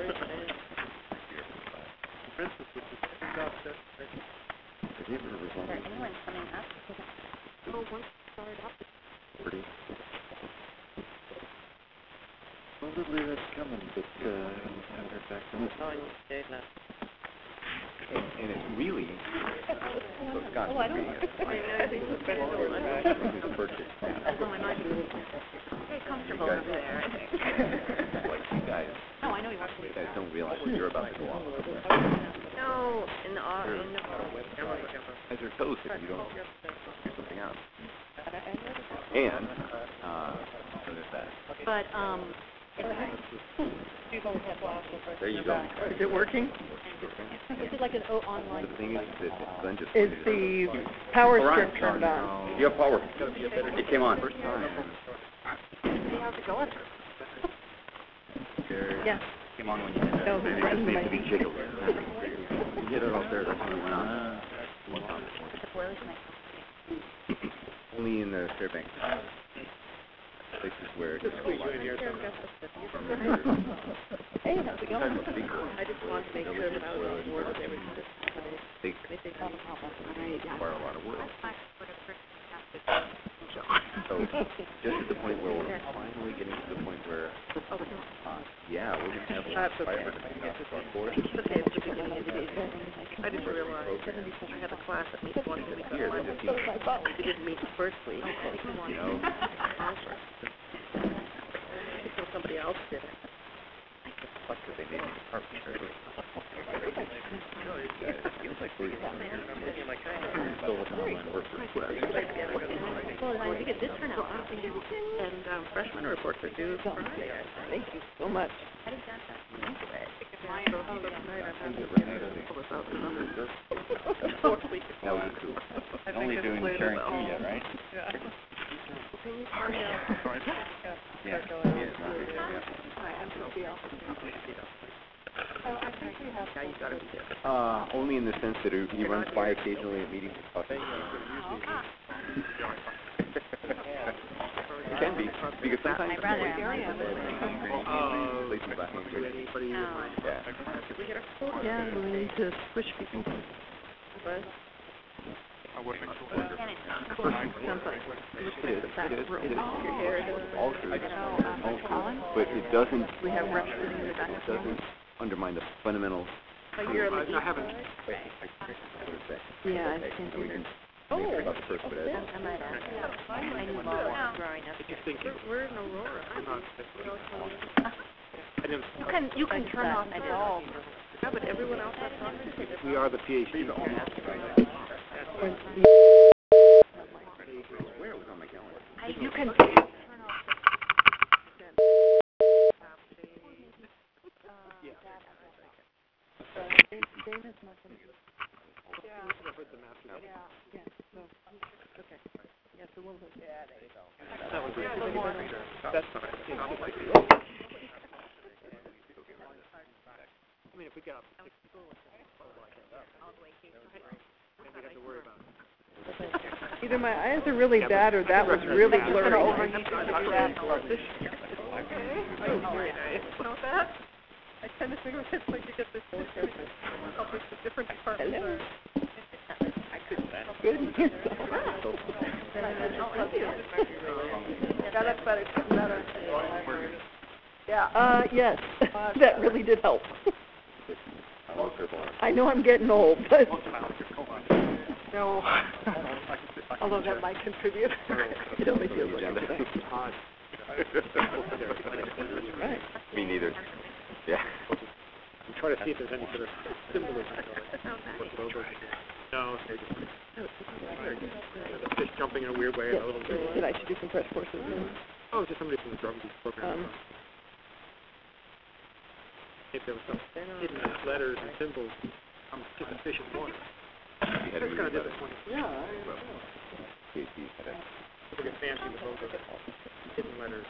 anyone coming up? Oh, once started up. 40. Probably that's coming, but I haven't heard back from it. And it's really so Scott's Oh, I don't know. I think it's better than who's purchased that. Very comfortable over there, I think. Like you guys. No, I know you want to. You guys don't realize you're about to go off. No, in the As they're toast if you don't do something else. And so there's that. But There you go. Is it working? this is like an online. The thing is that Glenn just Is the power strip turned on? You have power. It came on. First time. Hey, how's it going? Yes. Came on when you did that. No, It just needs to be jiggled. You get it out there, that's when it went on. The boiler's nice. Only in the Fairbanks. Places where it's Hey, how's it going? I just wanted to make sure that I was on board with everything. They require a lot of work. So, just at the point where we're finally getting to the point where, yeah, we're going to have a fire to our forest. Okay, it's the beginning of the day. I didn't realize I had a class that meets once a week. Here, they just keep, They didn't meet the first week. you know, So somebody else did it. fuck, because they made me a carpenter. It feels like we're still looking online work for class. Well, I think it did turn out. And freshman reports are due Friday. Thank you so much. That was cool. Only doing sharing two yet, right? Only in the sense that he runs by occasionally at meetings and stuff. It can be, because sometimes My brother. Yeah, we need to push people. All true. But it doesn't, We have reps sitting in the back. it doesn't undermine the fundamentals. Yeah, I can't do that. About the first bit. I knew law growing up. We're in Aurora. You can turn off the bulb. Yeah, but everyone else has on. We are the PhD. Where was on my calendar? You can. That's not right. I mean, if we got up to 6 people, we'd have to worry about it. Either my eyes are really bad or that was really blurry. I tend to think of it like you get this different departments. Hello. Good. Yeah, that's better. Yeah. Yes, that really did help. I know I'm getting old, but no. Although that might contribute. It only feels like it. Right. Me neither. Yeah. I'm trying to see if there's any sort of symbolism. No, they just the fish jumping in a weird way. Yes. A little bit. That I should do some press courses. Oh, just somebody from the drug abuse program. If there was some hidden letters and symbols, I'm just a fish in water. That's kind of disappointing. Yeah. People get fancy with those hidden letters.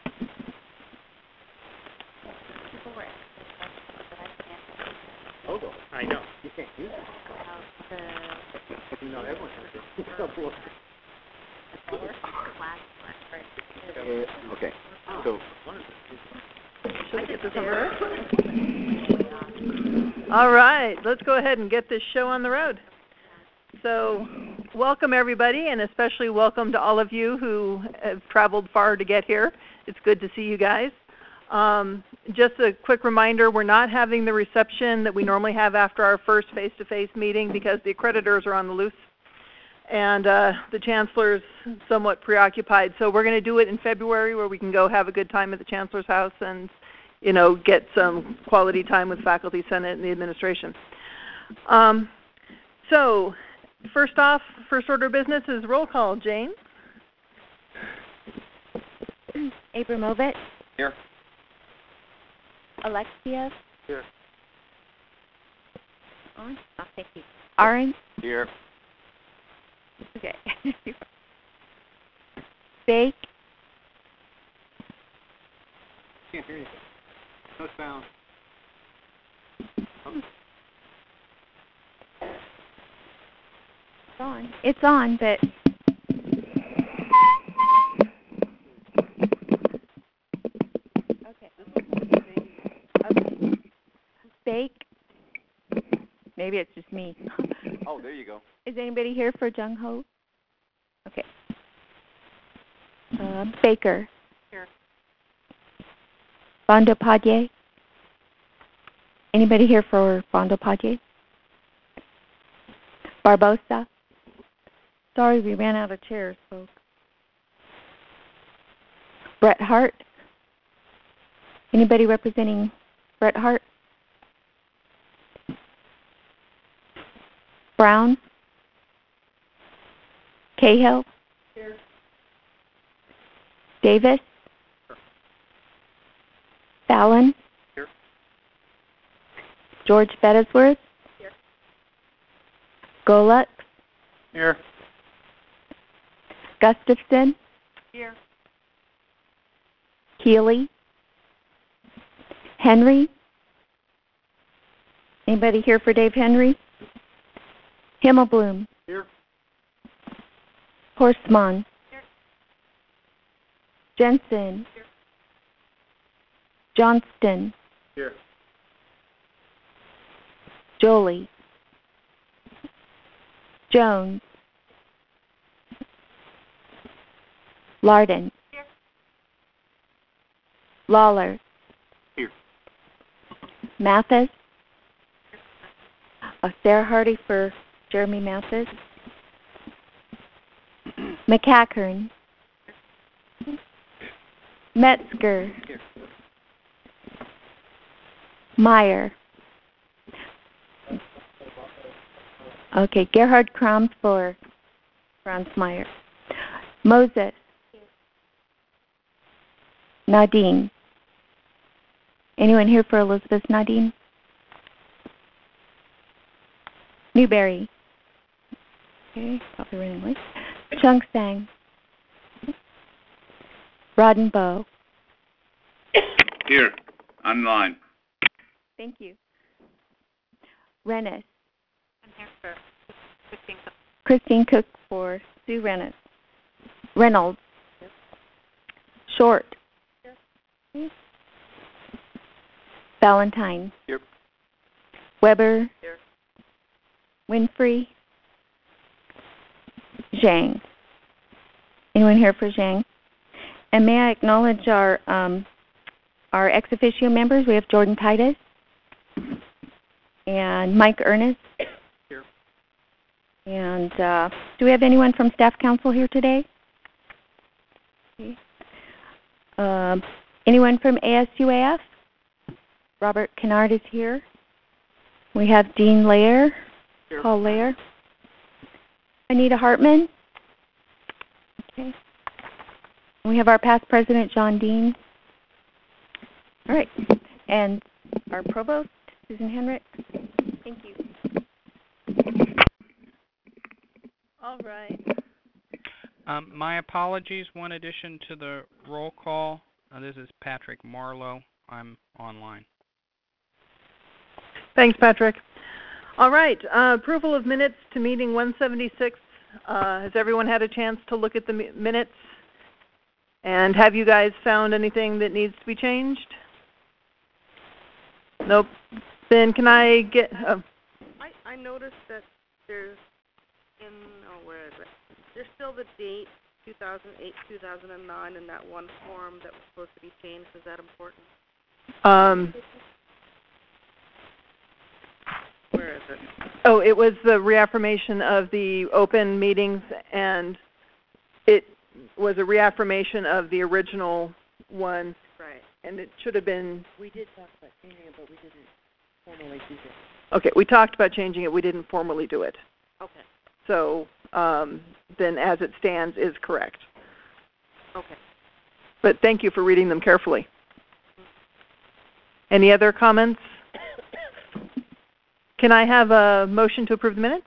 Logo. I know. You can't do that. You know, everyone has it. Okay. So, Should I get this over? All right, let's go ahead and get this show on the road. So, welcome everybody, and especially welcome to all of you who have traveled far to get here. It's good to see you guys. Just a quick reminder, we're not having the reception that we normally have after our first face-to-face meeting because the accreditors are on the loose, and the chancellor's somewhat preoccupied. So we're going to do it in February where we can go have a good time at the chancellor's house and, you know, get some quality time with faculty, senate, and the administration. So, first off, first order of business is roll call. Jane? Abramovich? Here. Alexia? Here. On? Oh, thank you. Orange? Here. Okay. Bake? Can't hear you. No sound. It's on. It's on, but... Okay. Okay. Bake? Maybe it's just me. Oh, there you go. Is anybody here for Jung Ho? Okay. Baker? Here. Bandyopadhyay? Anybody here for Bandyopadhyay? Barbosa? Sorry, we ran out of chairs, folks. Bret Hart? Anybody representing Bret Hart? Brown? Cahill? Here. Davis? Here. Fallon? Here. George Bettesworth? Here. Golux? Here. Gustafson? Here. Healy? Henry? Anybody here for Dave Henry? Himmelblum? Here. Horstman? Here. Jensen? Here. Johnston? Here. Jolie? Jones? Larden? Here. Lawler? Here. Mathis? Sarah Hardy for Jeremy Mathis. McCackern? Metzger? Here. Meyer? Okay, Gerhard Kram for Franz Meyer. Moses? Nadine? Anyone here for Elizabeth Nadine? Newberry? Okay, probably running late. Chung Sang? Rodenbow? Here, online. Thank you. Rennis? I'm here for Christine. Christine Cook for Sue Rennis. Reynolds? Short? Here. Valentine? Here. Weber? Here. Winfrey? Zhang? Anyone here for Zhang? And may I acknowledge our ex officio members? We have Jordan Titus and Mike Ernest. Here. And do we have anyone from Staff Council here today? Okay. Anyone from ASUAF? Robert Kennard is here. We have Dean Lair, Here. Paul Lair. Anita Hartman. Okay. We have our past president, John Dean. All right. And our provost, Susan Henrik. Thank you. All right. My apologies, one addition to the roll call. This is Patrick Marlowe. I'm online. Thanks, Patrick. All right, approval of minutes to meeting 176. Has everyone had a chance to look at the minutes? And have you guys found anything that needs to be changed? Nope. Then can I get, I noticed that there's where is it? There's still the date, 2008, 2009, in that one form that was supposed to be changed. Is that important? Where is it? Oh, it was the reaffirmation of the open meetings, and it was a reaffirmation of the original one. Right. And it should have been... We did talk about changing it, but we didn't formally do it. Okay, we talked about changing it. We didn't formally do it. Okay. So then as it stands is correct. Okay. But thank you for reading them carefully. Any other comments? Can I have a motion to approve the minutes?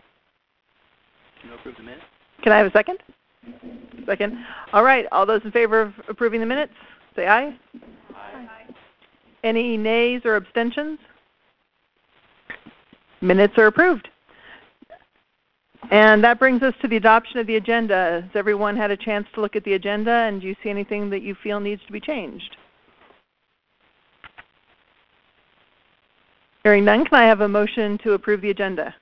To approve the minutes? Can I have a second? Second. All right, all those in favor of approving the minutes, say aye. Aye. Any nays or abstentions? Minutes are approved. And that brings us to the adoption of the agenda. Has everyone had a chance to look at the agenda, and do you see anything that you feel needs to be changed? Hearing none, can I have a motion to approve the agenda?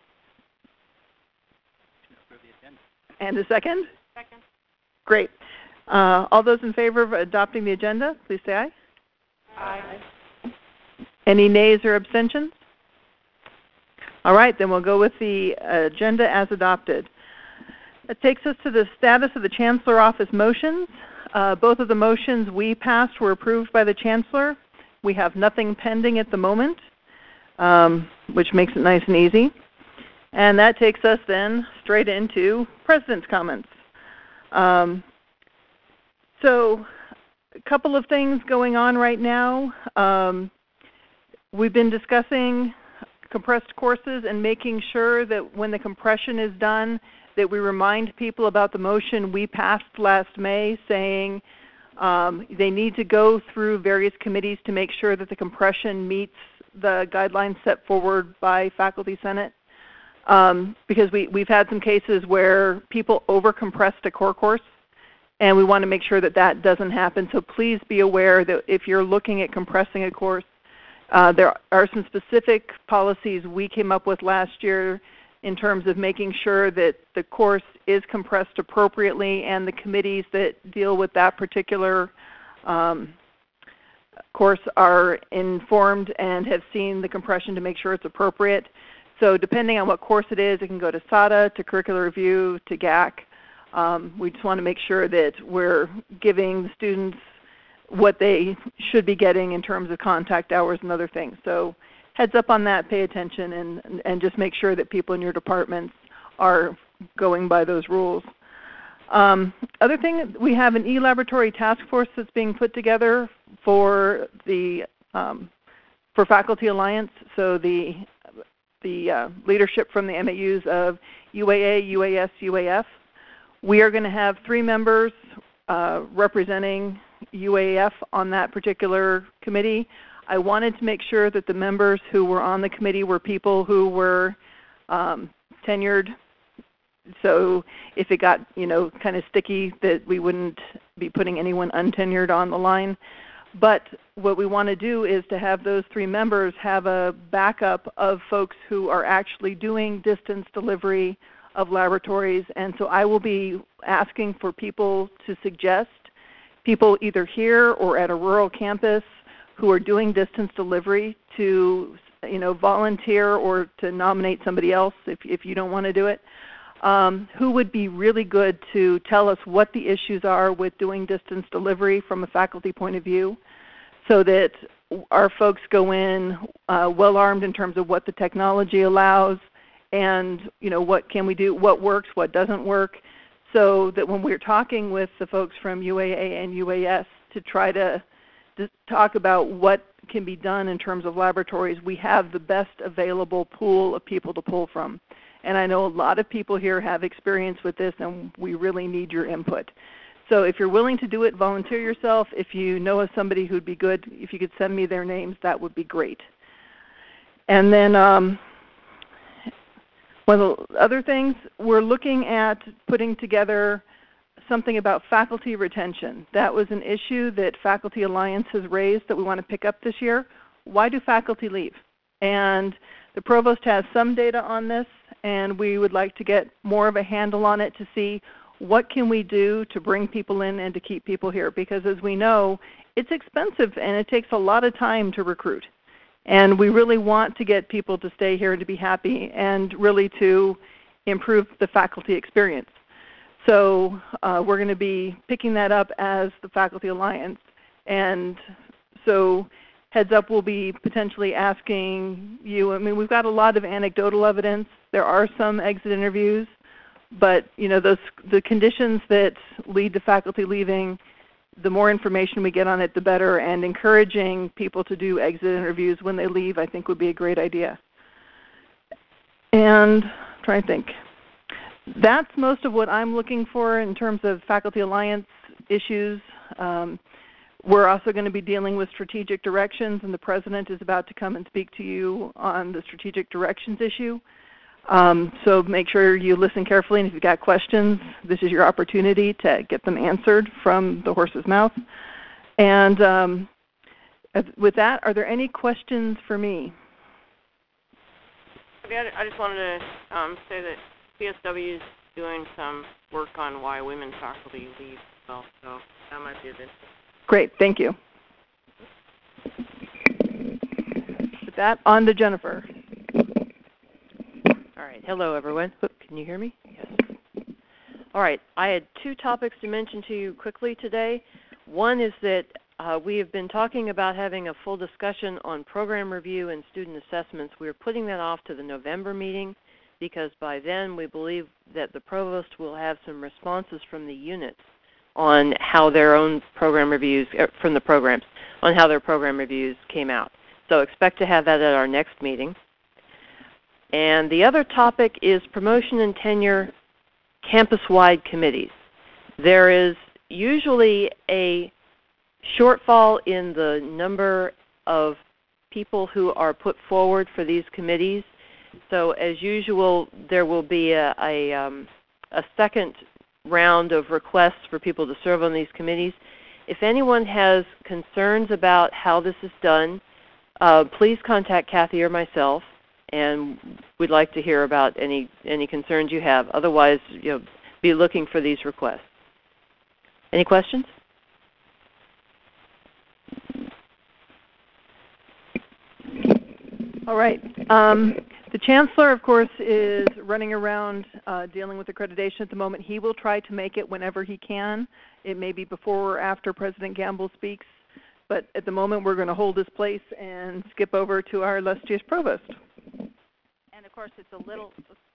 And a second? Second. Great. All those in favor of adopting the agenda, please say aye. Aye. Any nays or abstentions? All right, then we'll go with the agenda as adopted. That takes us to the status of the Chancellor Office motions. Both of the motions we passed were approved by the Chancellor. We have nothing pending at the moment, which makes it nice and easy. And that takes us then straight into President's comments. So a couple of things going on right now. We've been discussing compressed courses and making sure that when the compression is done, that we remind people about the motion we passed last May saying they need to go through various committees to make sure that the compression meets the guidelines set forward by Faculty Senate. Because we've had some cases where people over-compressed a core course, and we want to make sure that that doesn't happen. So please be aware that if you're looking at compressing a course, there are some specific policies we came up with last year in terms of making sure that the course is compressed appropriately, and the committees that deal with that particular course are informed and have seen the compression to make sure it's appropriate. So depending on what course it is, it can go to SADA, to curricular review, to GAC. We just want to make sure that we're giving the students what they should be getting in terms of contact hours and other things. So heads up on that, pay attention, and just make sure that people in your departments are going by those rules. Other thing, we have an e-laboratory task force that's being put together for the for Faculty Alliance. So the leadership from the MAUs of UAA, UAS, UAF. We are going to have 3 members representing UAF on that particular committee. I wanted to make sure that the members who were on the committee were people who were tenured. So if it got, kind of sticky, that we wouldn't be putting anyone untenured on the line. But what we want to do is to have those 3 members have a backup of folks who are actually doing distance delivery of laboratories. And so I will be asking for people to suggest people either here or at a rural campus who are doing distance delivery to volunteer or to nominate somebody else if you don't want to do it, who would be really good to tell us what the issues are with doing distance delivery from a faculty point of view, so that our folks go in well-armed in terms of what the technology allows and what can we do, what works, what doesn't work, so that when we're talking with the folks from UAA and UAS to try to talk about what can be done in terms of laboratories, we have the best available pool of people to pull from. And I know a lot of people here have experience with this, and we really need your input. So if you're willing to do it, volunteer yourself. If you know of somebody who'd be good, if you could send me their names, that would be great. And then one of the other things, we're looking at putting together something about faculty retention. That was an issue that Faculty Alliance has raised that we want to pick up this year. Why do faculty leave? And the provost has some data on this, and we would like to get more of a handle on it to see what can we do to bring people in and to keep people here. Because as we know, it's expensive and it takes a lot of time to recruit. And we really want to get people to stay here and to be happy and really to improve the faculty experience. So we're going to be picking that up as the Faculty Alliance. And so heads up, we'll be potentially asking you, I mean, we've got a lot of anecdotal evidence. There are some exit interviews, but you know, the conditions that lead to faculty leaving, the more information we get on it, the better, and encouraging people to do exit interviews when they leave, I think would be a great idea. And I'm trying to think. That's most of what I'm looking for in terms of Faculty Alliance issues. We're also going to be dealing with strategic directions, and the President is about to come and speak to you on the strategic directions issue. So make sure you listen carefully, and if you've got questions, this is your opportunity to get them answered from the horse's mouth. And with that, are there any questions for me? I just wanted to say that PSW is doing some work on why women faculty leave, so that might be of interest. Great, thank you. With that, on to Jennifer. All right, hello everyone. Can you hear me? Yes. All right, I had two topics to mention to you quickly today. One is that we have been talking about having a full discussion on program review and student assessments. We're putting that off to the November meeting because by then we believe that the provost will have some responses from the units on how their own program reviews, from the programs, on how their program reviews came out. So expect to have that at our next meeting. And the other topic is promotion and tenure campus-wide committees. There is usually a shortfall in the number of people who are put forward for these committees. So as usual, there will be a second round of requests for people to serve on these committees. If anyone has concerns about how this is done, please contact Kathy or myself, and we'd like to hear about any concerns you have. Otherwise, be looking for these requests. Any questions? All right. The Chancellor, of course, is running around dealing with accreditation at the moment. He will try to make it whenever he can. It may be before or after President Gamble speaks, but at the moment we're going to hold his place and skip over to our illustrious Provost. And of course it's a little...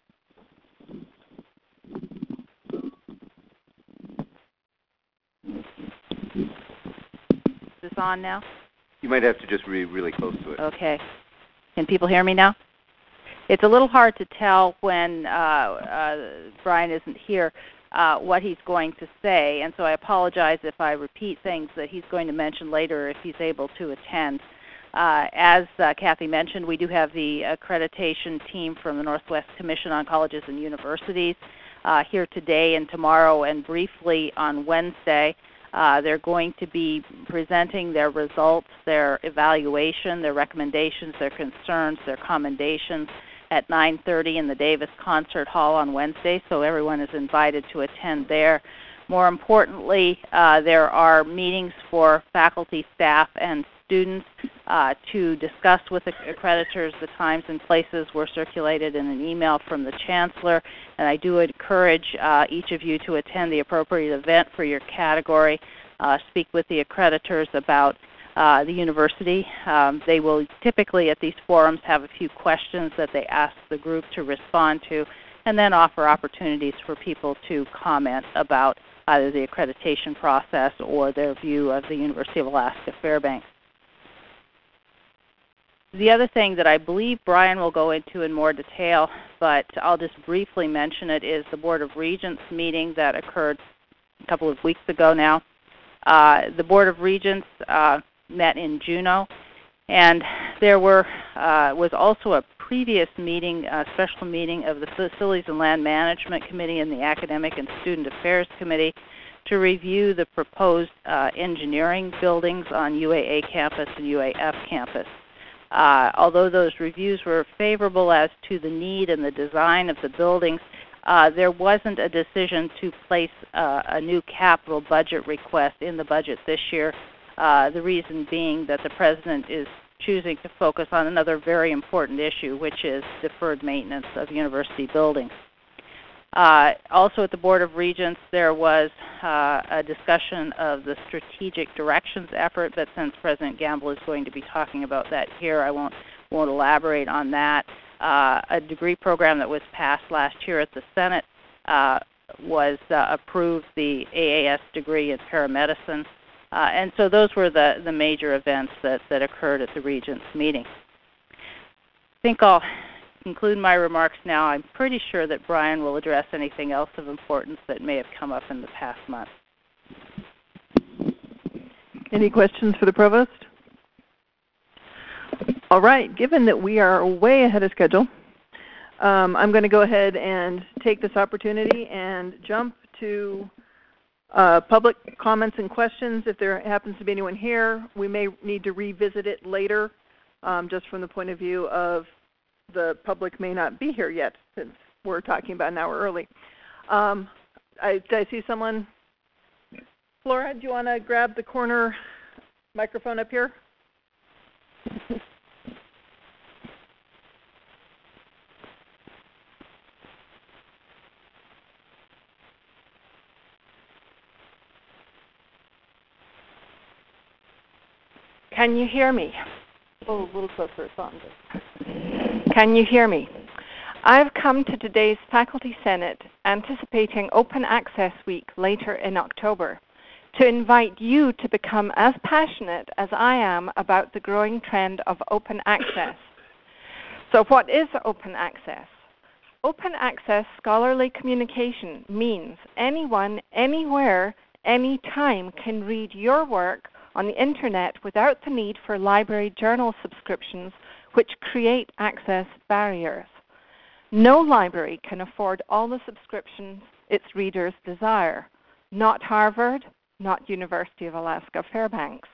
Is this on now? You might have to just be really close to it. Okay. Can people hear me now? It's a little hard to tell when Brian isn't here what he's going to say, and so I apologize if I repeat things that he's going to mention later if he's able to attend. As Kathy mentioned, we do have the accreditation team from the Northwest Commission on Colleges and Universities here today and tomorrow, and briefly on Wednesday. They're going to be presenting their results, their evaluation, their recommendations, their concerns, their commendations at 9:30 in the Davis Concert Hall on Wednesday, so everyone is invited to attend there. More importantly, there are meetings for faculty, staff, and students to discuss with the accreditors. The times and places were circulated in an email from the Chancellor, and I do encourage each of you to attend the appropriate event for your category. Speak with the accreditors about the university. They will typically at these forums have a few questions that they ask the group to respond to, and then offer opportunities for people to comment about either the accreditation process or their view of the University of Alaska Fairbanks. The other thing that I believe Brian will go into in more detail, but I'll just briefly mention it, is the Board of Regents meeting that occurred a couple of weeks ago now. The Board of Regents met in Juneau, and there was also a previous meeting, a special meeting of the Facilities and Land Management Committee and the Academic and Student Affairs Committee to review the proposed engineering buildings on UAA campus and UAF campus. although those reviews were favorable as to the need and the design of the buildings, there wasn't a decision to place a new capital budget request in the budget this year. The reason being that the President is choosing to focus on another very important issue, which is deferred maintenance of university buildings. Also at the Board of Regents, there was a discussion of the strategic directions effort, but since President Gamble is going to be talking about that here, I won't elaborate on that. A degree program that was passed last year at the Senate was approved, the AAS degree in paramedicine. And so those were the major events that occurred at the Regents meeting. I think I'll conclude my remarks now. I'm pretty sure that Brian will address anything else of importance that may have come up in the past month. Any questions for the Provost? All right, given that we are way ahead of schedule, I'm going to go ahead and take this opportunity and jump to public comments and questions. If there happens to be anyone here, we may need to revisit it later, just from the point of view of the public may not be here yet, since we're talking about an hour early. Did I see someone? Flora, do you want to grab the corner microphone up here? Can you hear me? Oh, a little closer, it's on. Can you hear me? I've come to today's Faculty Senate anticipating Open Access Week later in October to invite you to become as passionate as I am about the growing trend of open access. So what is open access? Open access scholarly communication means anyone, anywhere, anytime can read your work on the internet without the need for library journal subscriptions, which create access barriers. No library can afford all the subscriptions its readers desire. Not Harvard, not University of Alaska Fairbanks.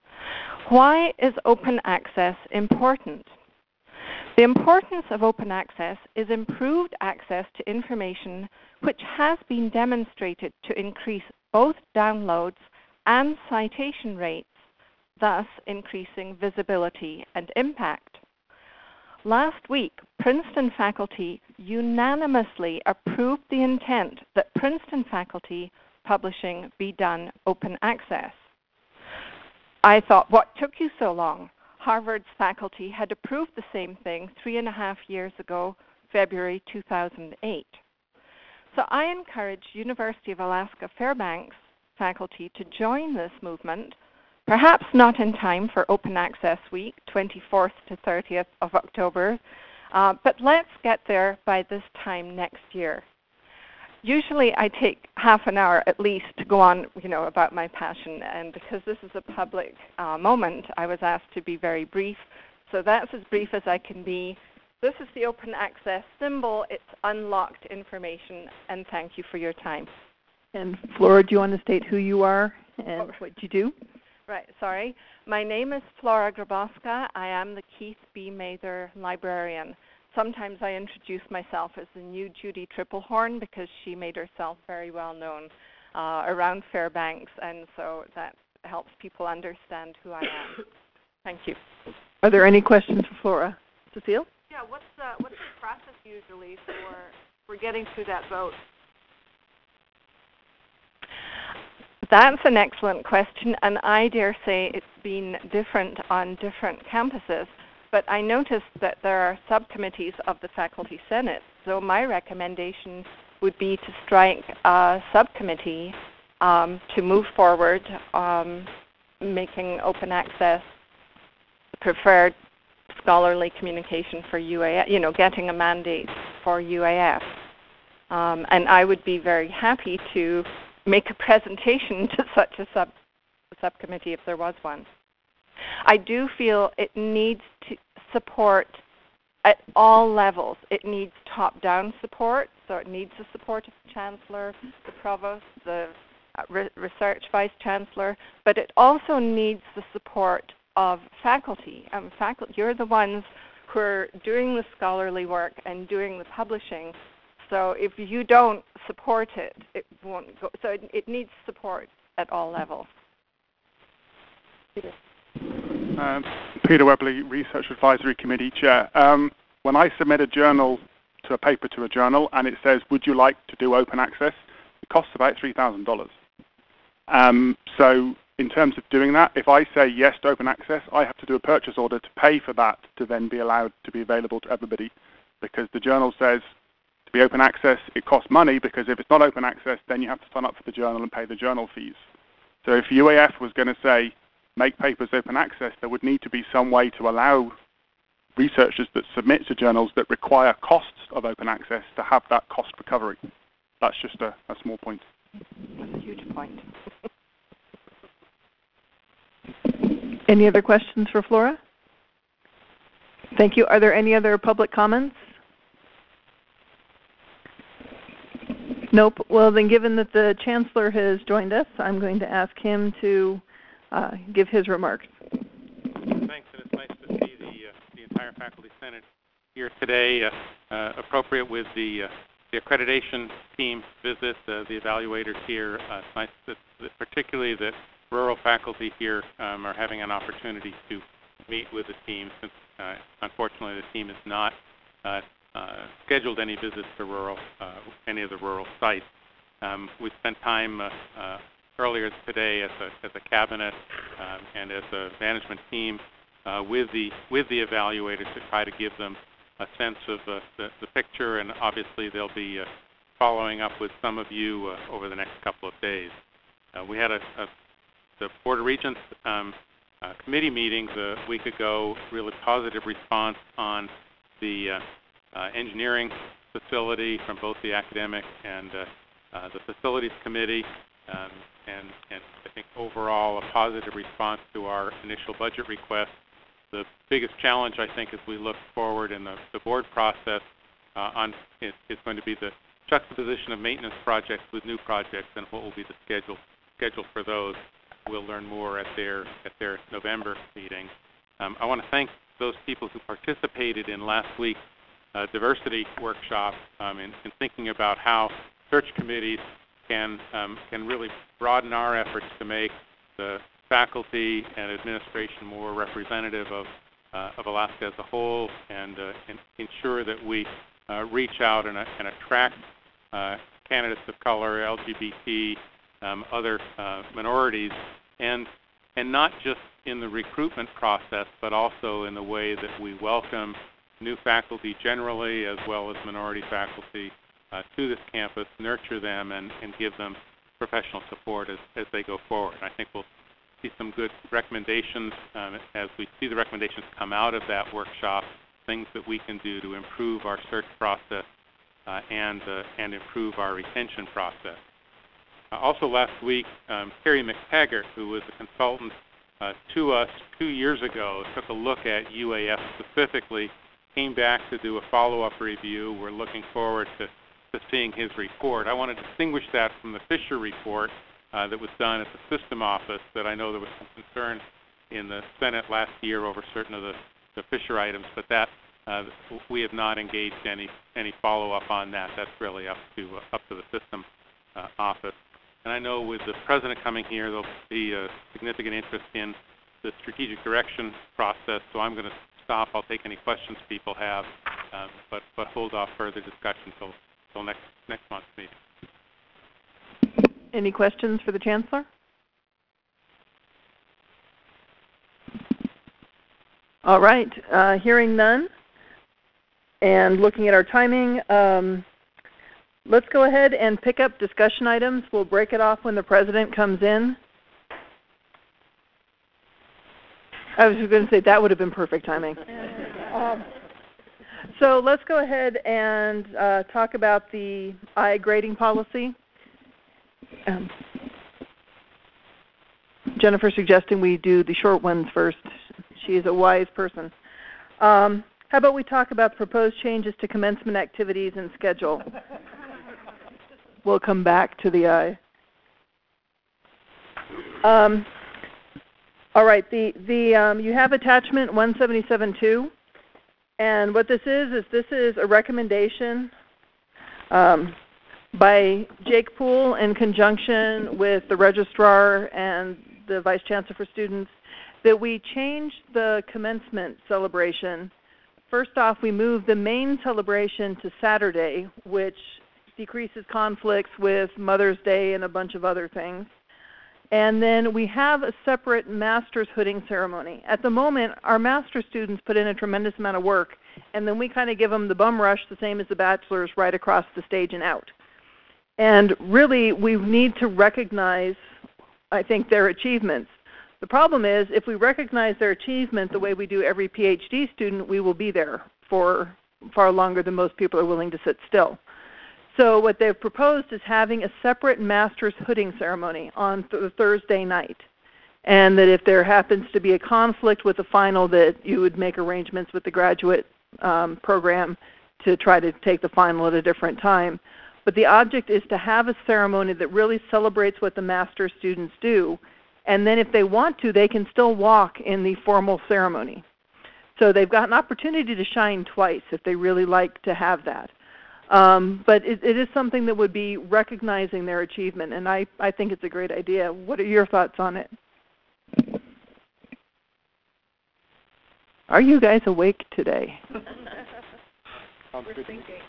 Why is open access important? The importance of open access is improved access to information which has been demonstrated to increase both downloads and citation rates, thus increasing visibility and impact. Last week, Princeton faculty unanimously approved the intent that Princeton faculty publishing be done open access. I thought, what took you so long? Harvard's faculty had approved the same thing 3.5 years ago, February 2008. So I encourage University of Alaska Fairbanks faculty to join this movement, perhaps not in time for Open Access Week, 24th to 30th of October, but let's get there by this time next year. Usually I take half an hour at least to go on, about my passion, and because this is a public moment, I was asked to be very brief, so that's as brief as I can be. This is the open access symbol. It's unlocked information, and thank you for your time. And Flora, do you want to state who you are and what you do? Right, sorry. My name is Flora Grabowska. I am the Keith B. Mather librarian. Sometimes I introduce myself as the new Judy Triplehorn because she made herself very well known around Fairbanks, and so that helps people understand who I am. Thank you. Are there any questions for Flora? Cecile? Yeah, what's the process usually for getting to that vote? That's an excellent question, and I dare say it's been different on different campuses. But I noticed that there are subcommittees of the Faculty Senate, so my recommendation would be to strike a subcommittee to move forward, making open access preferred scholarly communication for UAF, getting a mandate for UAF. And I would be very happy to make a presentation to such a subcommittee if there was one. I do feel it needs to support at all levels. It needs top-down support, so it needs the support of the Chancellor, the Provost, the Research Vice-Chancellor, but it also needs the support of faculty. You're the ones who are doing the scholarly work and doing the publishing. So if you don't support it, it won't go. So it needs support at all levels. Peter Webley, Research Advisory Committee Chair. When I submit a paper to a journal and it says, would you like to do open access, it costs about $3,000. So in terms of doing that, if I say yes to open access, I have to do a purchase order to pay for that to then be allowed to be available to everybody, because the journal says to be open access, it costs money, because if it's not open access, then you have to sign up for the journal and pay the journal fees. So if UAF was going to say, make papers open access, there would need to be some way to allow researchers that submit to journals that require costs of open access to have that cost recovery. That's just a small point. That's a huge point. Any other questions for Flora? Thank you. Are there any other public comments? Nope. Well, then, given that the Chancellor has joined us, I'm going to ask him to give his remarks. Thanks, and it's nice to see the entire Faculty Senate here today, appropriate with the accreditation team visit, the evaluators here. It's nice that particularly that rural faculty here are having an opportunity to meet with the team, since unfortunately the team has not scheduled any visits to any of the rural sites. We spent time earlier today as a cabinet and as a management team with the evaluators to try to give them a sense of the picture, and obviously they'll be following up with some of you over the next couple of days. We had the Board of Regents committee meetings a week ago, really positive response on the engineering facility from both the academic and the facilities committee, and I think overall a positive response to our initial budget request. The biggest challenge, I think, as we look forward in the board process is going to be the juxtaposition of maintenance projects with new projects and what will be the schedule for those. We'll learn more at their November meeting. I want to thank those people who participated in last week's diversity workshop in thinking about how search committees can really broaden our efforts to make the faculty and administration more representative of Alaska as a whole, and ensure that we reach out and attract candidates of color, LGBT, other minorities, and not just in the recruitment process, but also in the way that we welcome new faculty generally, as well as minority faculty to this campus, nurture them, and give them professional support as they go forward. I think we'll see some good recommendations as we see the recommendations come out of that workshop, things that we can do to improve our search process and improve our retention process. Also last week, Carrie McTaggart, who was a consultant to us 2 years ago, took a look at UAF specifically, came back to do a follow-up review. We're looking forward to seeing his report. I want to distinguish that from the Fisher report that was done at the system office, that I know there was some concern in the Senate last year over certain of the Fisher items, but that we have not engaged any follow-up on that. That's really up to the system office. And I know with the President coming here, there'll be a significant interest in the strategic direction process, so I'm going to stop. I'll take any questions people have, but hold off further discussion until next month's meeting. Any questions for the Chancellor? All right, hearing none, and looking at our timing, let's go ahead and pick up discussion items. We'll break it off when the President comes in. I was going to say that would have been perfect timing. So let's go ahead and talk about the I grading policy. Jennifer suggesting we do the short ones first. She is a wise person. How about we talk about proposed changes to commencement activities and schedule? We'll come back to the I. All right, you have attachment 177-2, and what this is a recommendation by Jake Poole in conjunction with the registrar and the Vice Chancellor for Students that we change the commencement celebration. First off, we move the main celebration to Saturday, which decreases conflicts with Mother's Day and a bunch of other things. And then we have a separate master's hooding ceremony. At the moment, our master's students put in a tremendous amount of work, and then we kind of give them the bum rush, the same as the bachelor's, right across the stage and out. And really, we need to recognize, I think, their achievements. The problem is, if we recognize their achievement the way we do every PhD student, we will be there for far longer than most people are willing to sit still. So what they've proposed is having a separate master's hooding ceremony on the Thursday night. And that if there happens to be a conflict with the final, that you would make arrangements with the graduate program to try to take the final at a different time. But the object is to have a ceremony that really celebrates what the master's students do. And then if they want to, they can still walk in the formal ceremony. So they've got an opportunity to shine twice if they really like to have that. But it is something that would be recognizing their achievement, and I think it's a great idea. What are your thoughts on it? Are you guys awake today? We're thinking.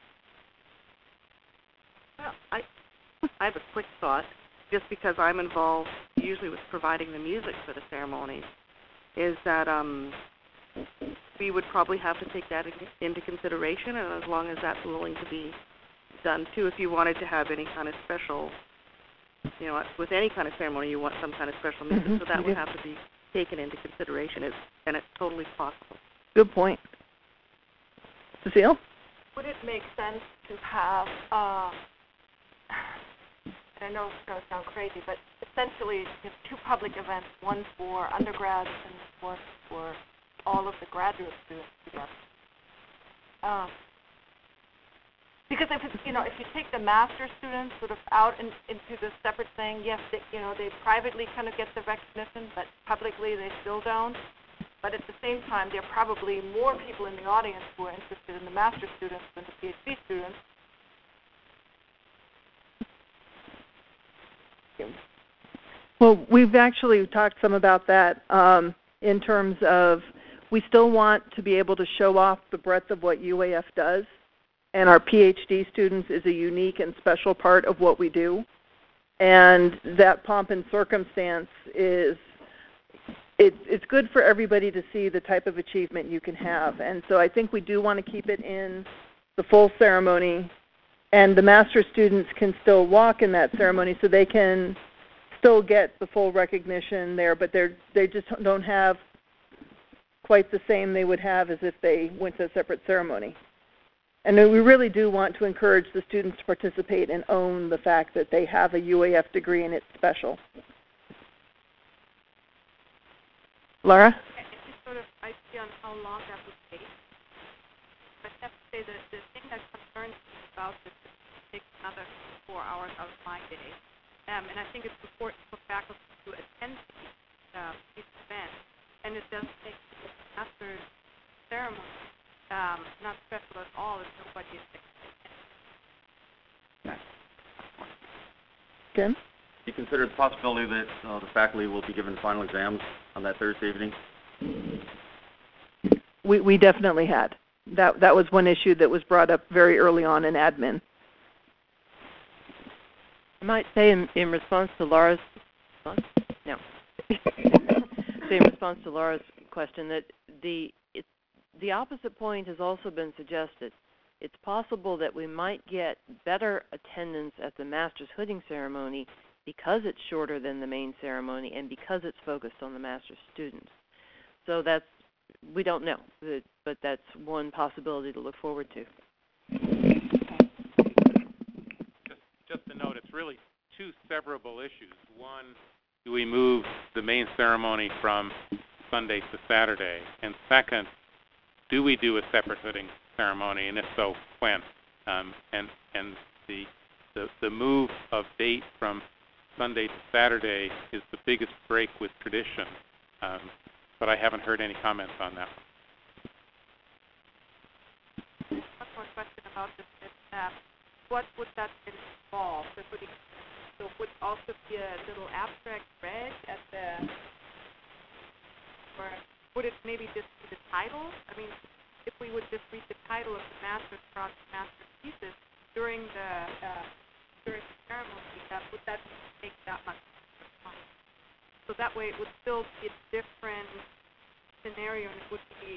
Well, I have a quick thought, just because I'm involved usually with providing the music for the ceremonies, is that we would probably have to take that into consideration, and as long as that's willing to be done too, if you wanted to have any kind of special, with any kind of ceremony you want some kind of special music, so that would have to be taken into consideration, and it's totally possible. Good point. Cecile? Would it make sense to have, I know it's going to sound crazy, but essentially you have two public events, one for undergrads and one for all of the graduate students together. Because if it's, if you take the master's students sort of out into the separate thing, yes, they privately kind of get the recognition, but publicly they still don't. But at the same time, there are probably more people in the audience who are interested in the master's students than the PhD students. Well, we've actually talked some about that in terms of we still want to be able to show off the breadth of what UAF does, and our PhD students is a unique and special part of what we do. And that pomp and circumstance is, it's good for everybody to see the type of achievement you can have. And so I think we do want to keep it in the full ceremony, and the master's students can still walk in that ceremony, so they can still get the full recognition there, but they just don't have quite the same they would have as if they went to a separate ceremony. And then we really do want to encourage the students to participate and own the fact that they have a UAF degree and it's special. Laura? It's just sort of idea on how long that would take. But I have to say that the thing that concerns me about this is it takes another 4 hours out of my day. And I think it's important for faculty to attend these events. And it does make the master's ceremony not stressful at all if nobody is there. Ken? You consider the possibility that the faculty will be given final exams on that Thursday evening? We definitely had. That was one issue that was brought up very early on in admin. I might say in response to Laura's in response to Laura's question that the opposite point has also been suggested. It's possible that we might get better attendance at the master's hooding ceremony because it's shorter than the main ceremony and because it's focused on the master's students. So we don't know, but that's one possibility to look forward to. Just to note, it's really two severable issues. One, do we move the main ceremony from Sunday to Saturday? And second, do we do a separate hooding ceremony, and if so, when? And the move of date from Sunday to Saturday is the biggest break with tradition but I haven't heard any comments on that. One more question about this. What would that involve? So would also be a little abstract read at the, or would it maybe just be the title? I mean, if we would just read the title of the master's project, master's thesis during the ceremony, would that take that much time? So that way it would still be a different scenario, and it would be,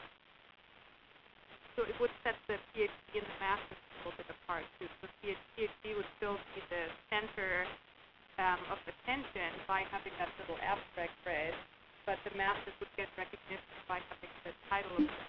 so it would set the PhD and the master's a little bit apart too. So the PhD would still be the center of attention by having that little abstract read, but the master's would get recognition by having the title of it.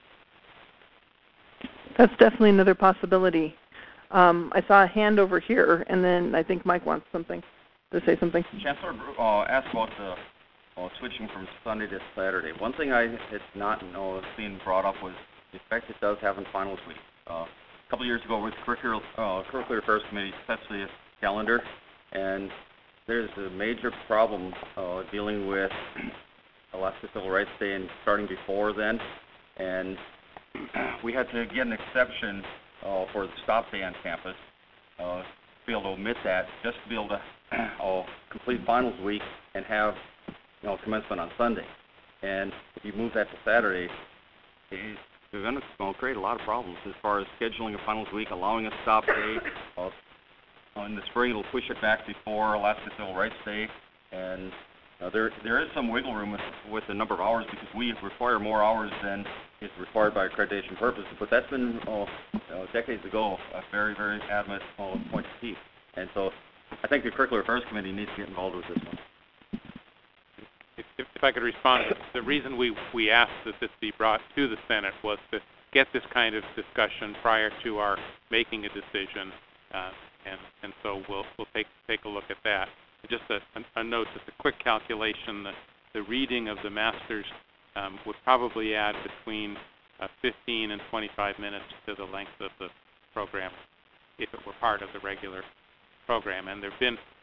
That's definitely another possibility. I saw a hand over here, and then I think Mike wants to say something. Chancellor asked about the switching from Sunday to Saturday. One thing I had not seen brought up was the effect it does have on finals week. A couple of years ago with Curricular Affairs Committee sets the calendar, and there's a major problem dealing with Alaska Civil Rights Day and starting before then, and we had to get an exception for the stop day on campus to be able to omit that, just to be able to complete finals week and have commencement on Sunday. And if you move that to Saturday, you're going to create a lot of problems as far as scheduling a finals week, allowing a stop day. In the spring, it'll push it back before Alaska Civil Rights Day, and there is some wiggle room with the number of hours, because we require more hours than is required by accreditation purposes. But that's been decades ago a very, very adamant point to keep. And so I think the Curricular Affairs Committee needs to get involved with this one. If I could respond, the reason we asked that this be brought to the Senate was to get this kind of discussion prior to our making a decision, and so we'll take a look at that. Just a note, just a quick calculation, the reading of the masters would probably add between 15 and 25 minutes to the length of the program if it were part of the regular program. And there's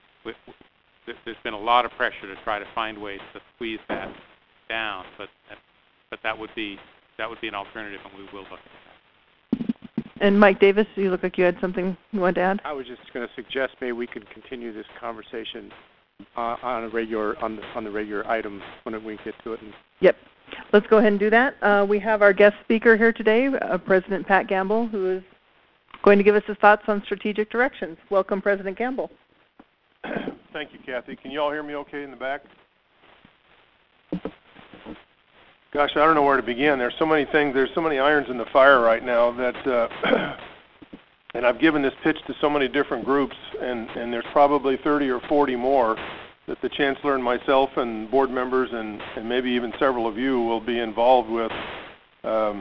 been a lot of pressure to try to find ways to squeeze that down, but that would be an alternative, and we will look at that. And Mike Davis, you look like you had something you wanted to add. I was just going to suggest maybe we could continue this conversation on the regular item when we get to it. Yep. Let's go ahead and do that. We have our guest speaker here today, President Pat Gamble, who is going to give us his thoughts on strategic directions. Welcome, President Gamble. Thank you, Kathy. Can you all hear me okay in the back? Gosh, I don't know where to begin. There's so many things. There's so many irons in the fire right now that, and I've given this pitch to so many different groups, and there's probably 30 or 40 more that the Chancellor and myself and board members and maybe even several of you will be involved with. And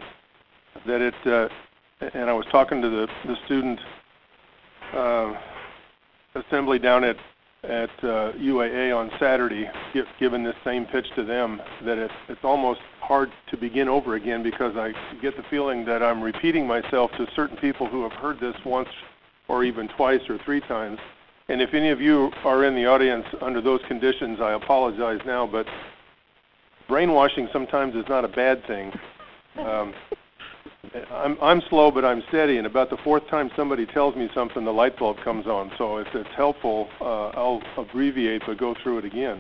I was talking to the student assembly down at UAA on Saturday, given this same pitch to them, that it's almost hard to begin over again, because I get the feeling that I'm repeating myself to certain people who have heard this once or even twice or three times. And if any of you are in the audience under those conditions, I apologize now, but brainwashing sometimes is not a bad thing. I'm slow, but I'm steady, and about the fourth time somebody tells me something, the light bulb comes on. So if it's helpful, I'll abbreviate but go through it again.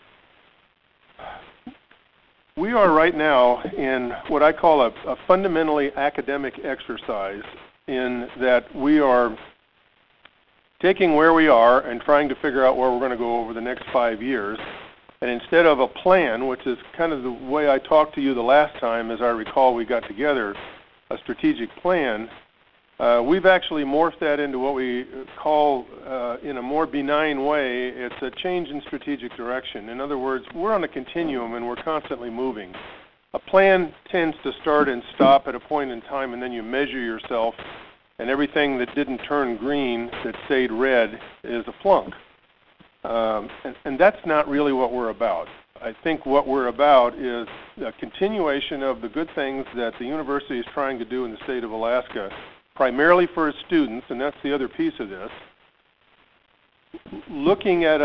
We are right now in what I call a fundamentally academic exercise, in that we are taking where we are and trying to figure out where we're going to go over the next 5 years. And instead of a plan, which is kind of the way I talked to you the last time, as I recall we got together, a strategic plan, we've actually morphed that into what we call, in a more benign way, it's a change in strategic direction. In other words, we're on a continuum and we're constantly moving. A plan tends to start and stop at a point in time, and then you measure yourself, and everything that didn't turn green, that stayed red, is a flunk. And that's not really what we're about. I think what we're about is a continuation of the good things that the university is trying to do in the state of Alaska, primarily for its students, and that's the other piece of this. Looking at us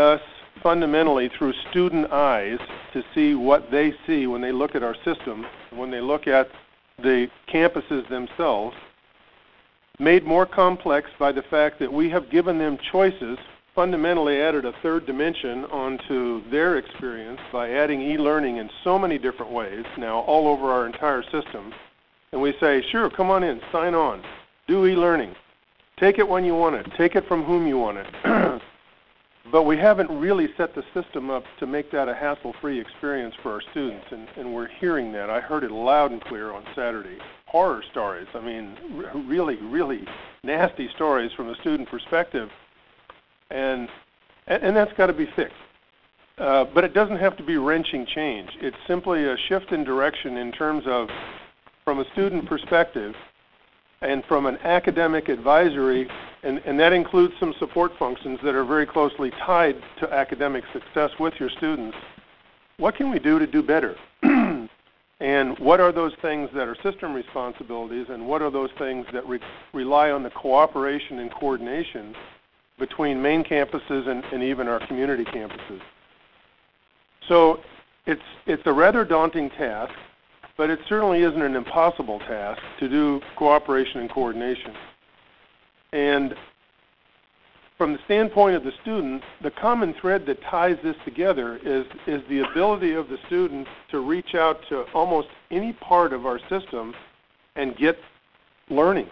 fundamentally through student eyes to see what they see when they look at our system, when they look at the campuses themselves, made more complex by the fact that we have given them choices, fundamentally added a third dimension onto their experience by adding e-learning in so many different ways now all over our entire system. And we say, sure, come on in, sign on, do e-learning. Take it when you want it, take it from whom you want it. But we haven't really set the system up to make that a hassle-free experience for our students, and we're hearing that. I heard it loud and clear on Saturday. Horror stories, I mean, really, really nasty stories from a student perspective, and that's got to be fixed. But it doesn't have to be wrenching change. It's simply a shift in direction in terms of, from a student perspective, and from an academic advisory, and that includes some support functions that are very closely tied to academic success with your students. What can we do to do better? And what are those things that are system responsibilities, and what are those things that rely on the cooperation and coordination between main campuses and even our community campuses? So it's a rather daunting task, but it certainly isn't an impossible task to do cooperation and coordination. And from the standpoint of the student, the common thread that ties this together is the ability of the student to reach out to almost any part of our system and get learning.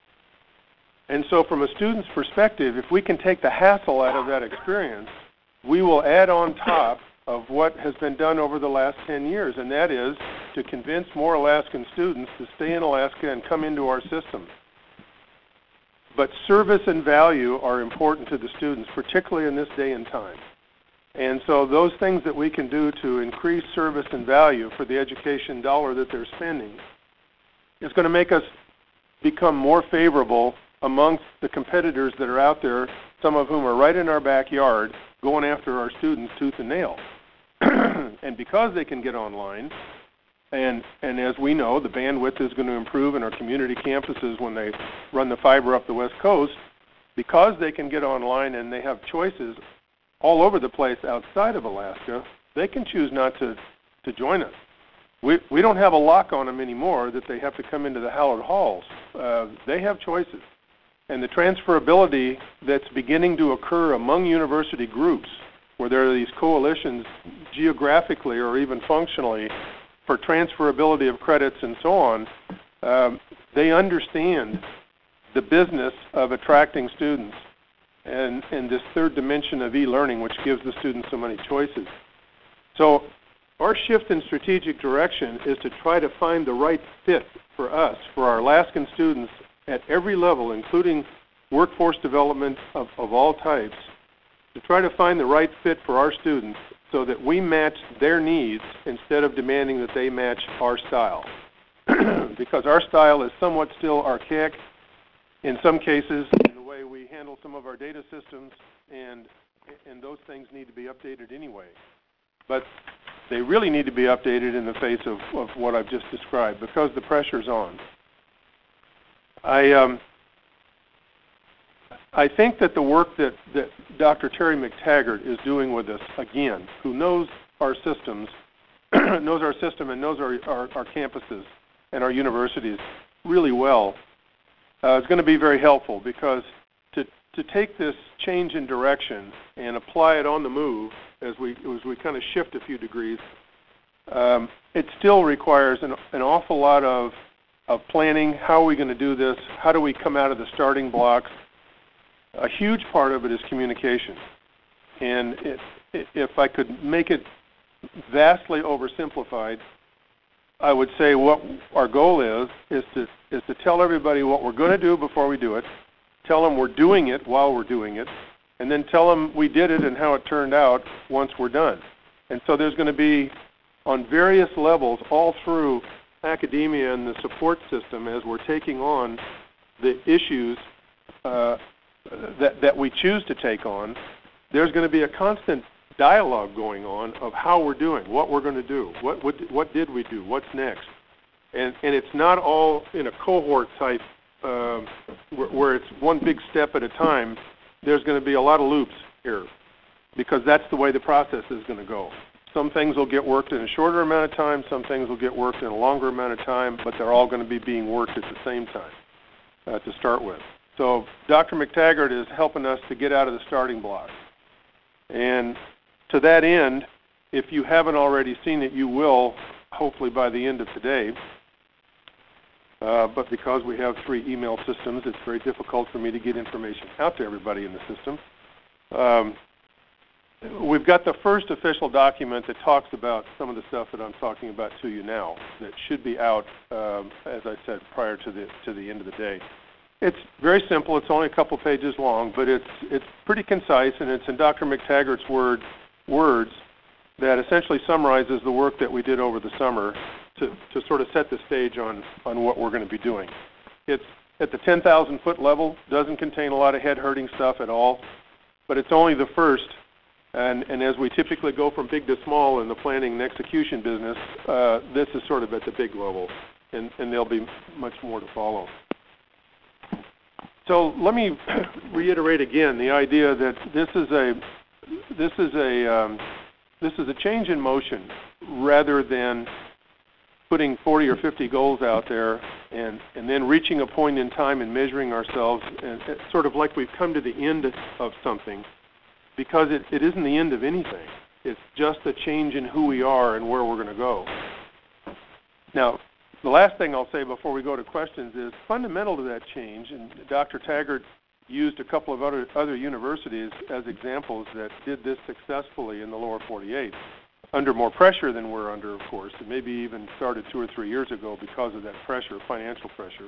And so from a student's perspective, if we can take the hassle out of that experience, we will add on top of what has been done over the last 10 years, and that is to convince more Alaskan students to stay in Alaska and come into our system. But service and value are important to the students, particularly in this day and time. And so those things that we can do to increase service and value for the education dollar that they're spending is going to make us become more favorable amongst the competitors that are out there, some of whom are right in our backyard, going after our students tooth and nail. And because they can get online, and as we know, the bandwidth is going to improve in our community campuses when they run the fiber up the West Coast, because they can get online and they have choices all over the place outside of Alaska, they can choose not to join us. We don't have a lock on them anymore that they have to come into the hallowed halls. They have choices. And the transferability that's beginning to occur among university groups, where there are these coalitions geographically or even functionally for transferability of credits and so on, they understand the business of attracting students and this third dimension of e-learning, which gives the students so many choices. So our shift in strategic direction is to try to find the right fit for us, for our Alaskan students at every level, including workforce development of all types, to try to find the right fit for our students so that we match their needs instead of demanding that they match our style. Because our style is somewhat still archaic in some cases in the way we handle some of our data systems, and those things need to be updated anyway. But they really need to be updated in the face of what I've just described, because the pressure's on. I think that the work that Dr. Terry McTaggart is doing with us, again, who knows our systems, knows our system and knows our campuses and our universities really well, is going to be very helpful, because to take this change in direction and apply it on the move as we kind of shift a few degrees, it still requires an awful lot of planning. How are we going to do this? How do we come out of the starting blocks? A huge part of it is communication. And if I could make it vastly oversimplified, I would say what our goal is to tell everybody what we're going to do before we do it, tell them we're doing it while we're doing it, and then tell them we did it and how it turned out once we're done. And so there's going to be, on various levels, all through academia and the support system, as we're taking on the issues that we choose to take on, there's going to be a constant dialogue going on of how we're doing, what we're going to do, what did we do, what's next. And it's not all in a cohort type where it's one big step at a time. There's going to be a lot of loops here. because that's the way the process is going to go. Some things will get worked in a shorter amount of time, some things will get worked in a longer amount of time, but they're all going to be being worked at the same time to start with. So Dr. McTaggart is helping us to get out of the starting blocks. And to that end, if you haven't already seen it, you will, hopefully by the end of today. But because we have 3 email systems, it's very difficult for me to get information out to everybody in the system. We've got the first official document that talks about some of the stuff that I'm talking about to you now that should be out, as I said, prior to the end of the day. It's very simple. It's only a couple pages long, but it's pretty concise, and it's in Dr. McTaggart's words that essentially summarizes the work that we did over the summer to sort of set the stage on what we're going to be doing. It's at the 10,000-foot level, doesn't contain a lot of head-hurting stuff at all, but it's only the first. And as we typically go from big to small in the planning and execution business, this is sort of at the big level, and there'll be much more to follow. So let me reiterate again the idea that this is a change in motion rather than putting 40 or 50 goals out there and then reaching a point in time and measuring ourselves, and it's sort of like we've come to the end of something, because it isn't the end of anything. It's just a change in who we are and where we're going to go. Now, the last thing I'll say before we go to questions is fundamental to that change, and Dr. Taggart used a couple of other universities as examples that did this successfully in the lower 48, under more pressure than we're under, of course, and maybe even started 2 or 3 years ago because of that pressure, financial pressure.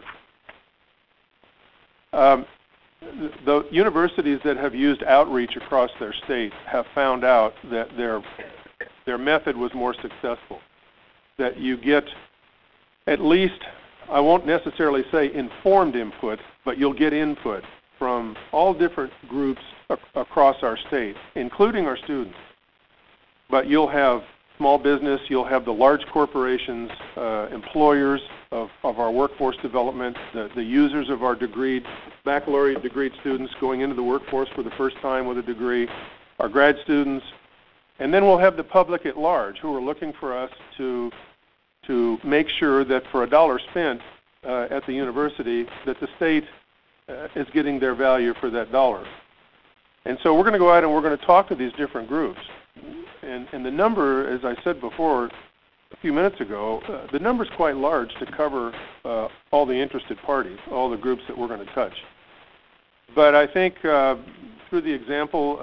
The universities that have used outreach across their state have found out that their method was more successful, that you get at least, I won't necessarily say informed input, but you'll get input from all different groups across our state, including our students. But you'll have small business, you'll have the large corporations, employers of our workforce development, the users of our baccalaureate degreed students going into the workforce for the first time with a degree, our grad students, and then we'll have the public at large who are looking for us to make sure that for a dollar spent at the university, that the state is getting their value for that dollar. And so we're going to go out and we're going to talk to these different groups. And the number, as I said before a few minutes ago, the number is quite large to cover all the interested parties, all the groups that we're going to touch. But I think through the example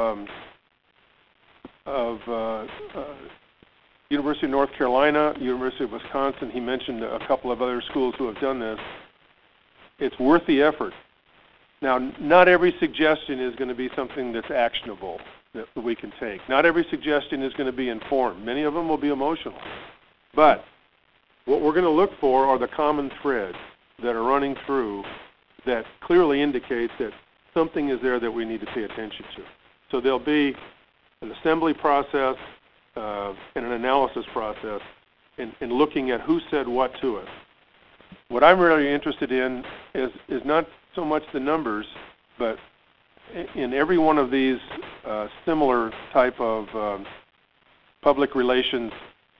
of University of North Carolina, University of Wisconsin, he mentioned a couple of other schools who have done this, it's worth the effort. Now, not every suggestion is going to be something that's actionable that we can take. Not every suggestion is going to be informed. Many of them will be emotional. But what we're going to look for are the common threads that are running through that clearly indicate that something is there that we need to pay attention to. So there'll be an assembly process and an analysis process in looking at who said what to us. What I'm really interested in is not so much the numbers, but in every one of these similar type of public relations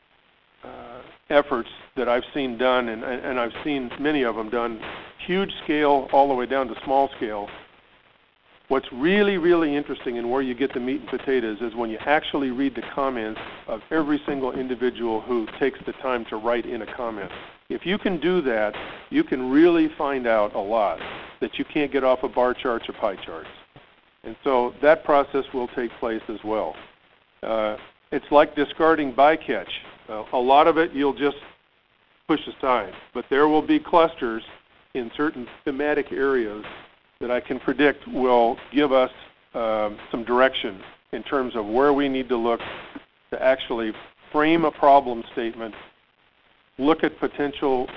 efforts that I've seen done, and I've seen many of them done, huge scale all the way down to small scale, what's really, really interesting and where you get the meat and potatoes is when you actually read the comments of every single individual who takes the time to write in a comment. If you can do that, you can really find out a lot that you can't get off of bar charts or pie charts. And so that process will take place as well. It's like discarding bycatch. A lot of it you'll just push aside, but there will be clusters in certain thematic areas that I can predict will give us some direction in terms of where we need to look to actually frame a problem statement, look at potential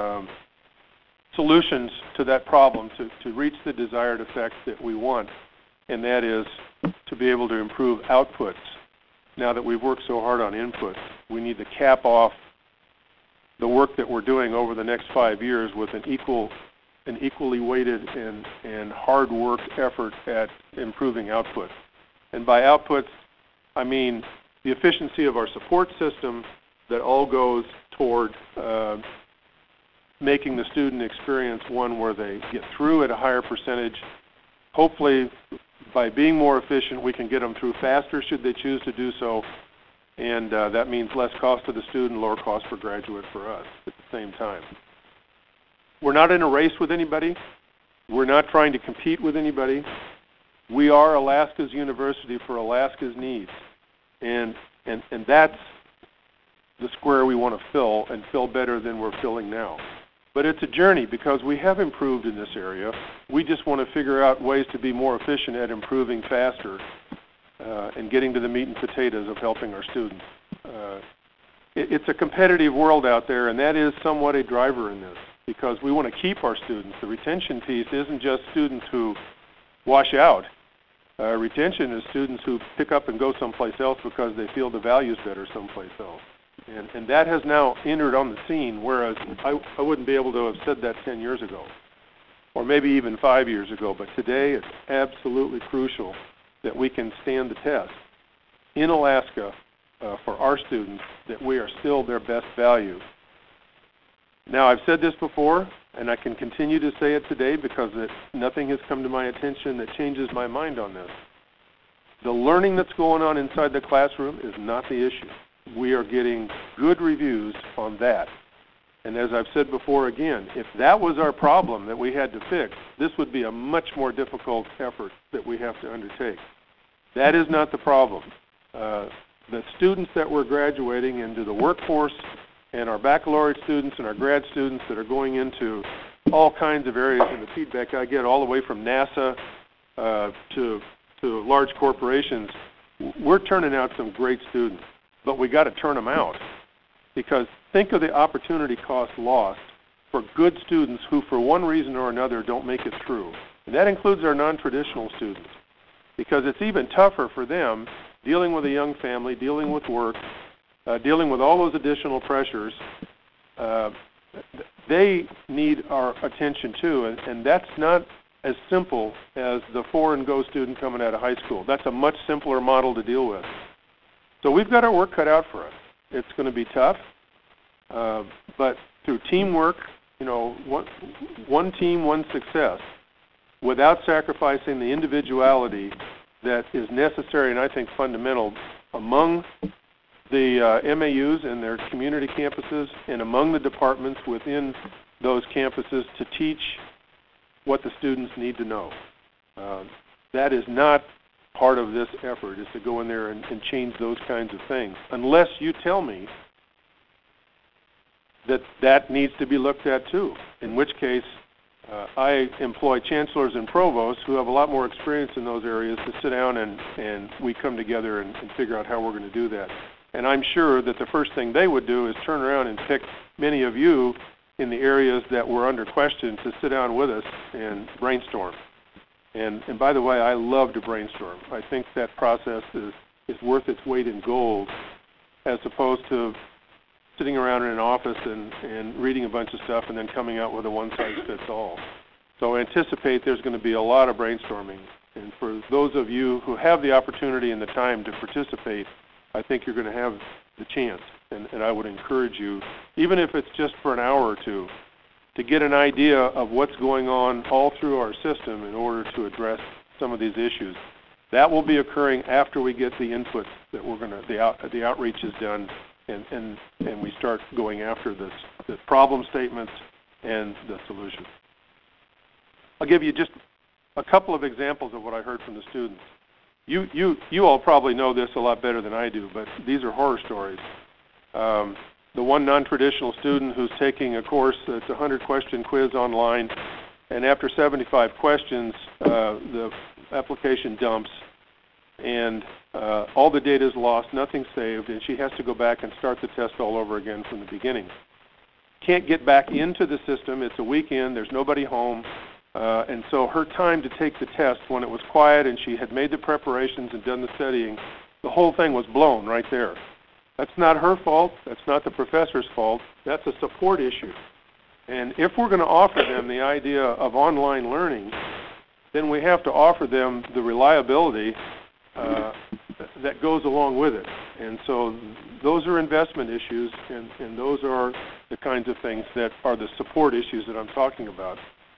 solutions to that problem to reach the desired effect that we want, and that is to be able to improve outputs. Now that we've worked so hard on inputs, we need to cap off the work that we're doing over the next 5 years with an equally weighted and hard work effort at improving output. And by outputs, I mean the efficiency of our support system that all goes toward making the student experience one where they get through at a higher percentage. Hopefully, by being more efficient, we can get them through faster should they choose to do so. And that means less cost to the student, lower cost for graduate for us at the same time. We're not in a race with anybody. We're not trying to compete with anybody. We are Alaska's university for Alaska's needs. And that's the square we want to fill, and fill better than we're filling now. But it's a journey because we have improved in this area. We just want to figure out ways to be more efficient at improving faster and getting to the meat and potatoes of helping our students. It's a competitive world out there, and that is somewhat a driver in this because we want to keep our students. The retention piece isn't just students who wash out. Retention is students who pick up and go someplace else because they feel the value's better someplace else. And that has now entered on the scene, whereas I wouldn't be able to have said that 10 years ago, or maybe even 5 years ago. But today it's absolutely crucial that we can stand the test in Alaska for our students, that we are still their best value. Now, I've said this before, and I can continue to say it today because nothing has come to my attention that changes my mind on this. The learning that's going on inside the classroom is not the issue. We are getting good reviews on that. And as I've said before again, if that was our problem that we had to fix, this would be a much more difficult effort that we have to undertake. That is not the problem. The students that we're graduating into the workforce, and our baccalaureate students and our grad students that are going into all kinds of areas, and the feedback I get all the way from NASA to large corporations, we're turning out some great students. But we got to turn them out, because think of the opportunity cost lost for good students who for one reason or another don't make it through. And that includes our non-traditional students, because it's even tougher for them dealing with a young family, dealing with work, dealing with all those additional pressures. They need our attention too, and that's not as simple as the foreign-go student coming out of high school. That's a much simpler model to deal with. So we've got our work cut out for us. It's going to be tough, but through teamwork, one team, one success, without sacrificing the individuality that is necessary and I think fundamental among the MAUs and their community campuses and among the departments within those campuses to teach what the students need to know. That is not part of this effort, is to go in there and change those kinds of things, unless you tell me that that needs to be looked at too, in which case I employ chancellors and provosts who have a lot more experience in those areas to sit down and we come together and figure out how we're going to do that. And I'm sure that the first thing they would do is turn around and pick many of you in the areas that were under question to sit down with us and brainstorm. And by the way, I love to brainstorm. I think that process is worth its weight in gold, as opposed to sitting around in an office and reading a bunch of stuff and then coming out with a one-size-fits-all. So anticipate there's going to be a lot of brainstorming. And for those of you who have the opportunity and the time to participate, I think you're going to have the chance. And I would encourage you, even if it's just for an hour or two, to get an idea of what's going on all through our system in order to address some of these issues. That will be occurring after we get the input that we're going to, the outreach is done, and we start going after the problem statements and the solutions. I'll give you just a couple of examples of what I heard from the students. You all probably know this a lot better than I do, but these are horror stories. The one non-traditional student who's taking a course that's a 100-question quiz online, and after 75 questions, the application dumps, and all the data is lost, nothing's saved, and she has to go back and start the test all over again from the beginning. Can't get back into the system. It's a weekend. There's nobody home. And so her time to take the test, when it was quiet and she had made the preparations and done the studying, the whole thing was blown right there. That's not her fault. That's not the professor's fault. That's a support issue. And if we're going to offer them the idea of online learning, then we have to offer them the reliability that goes along with it. And so those are investment issues, and those are the kinds of things that are the support issues that I'm talking about.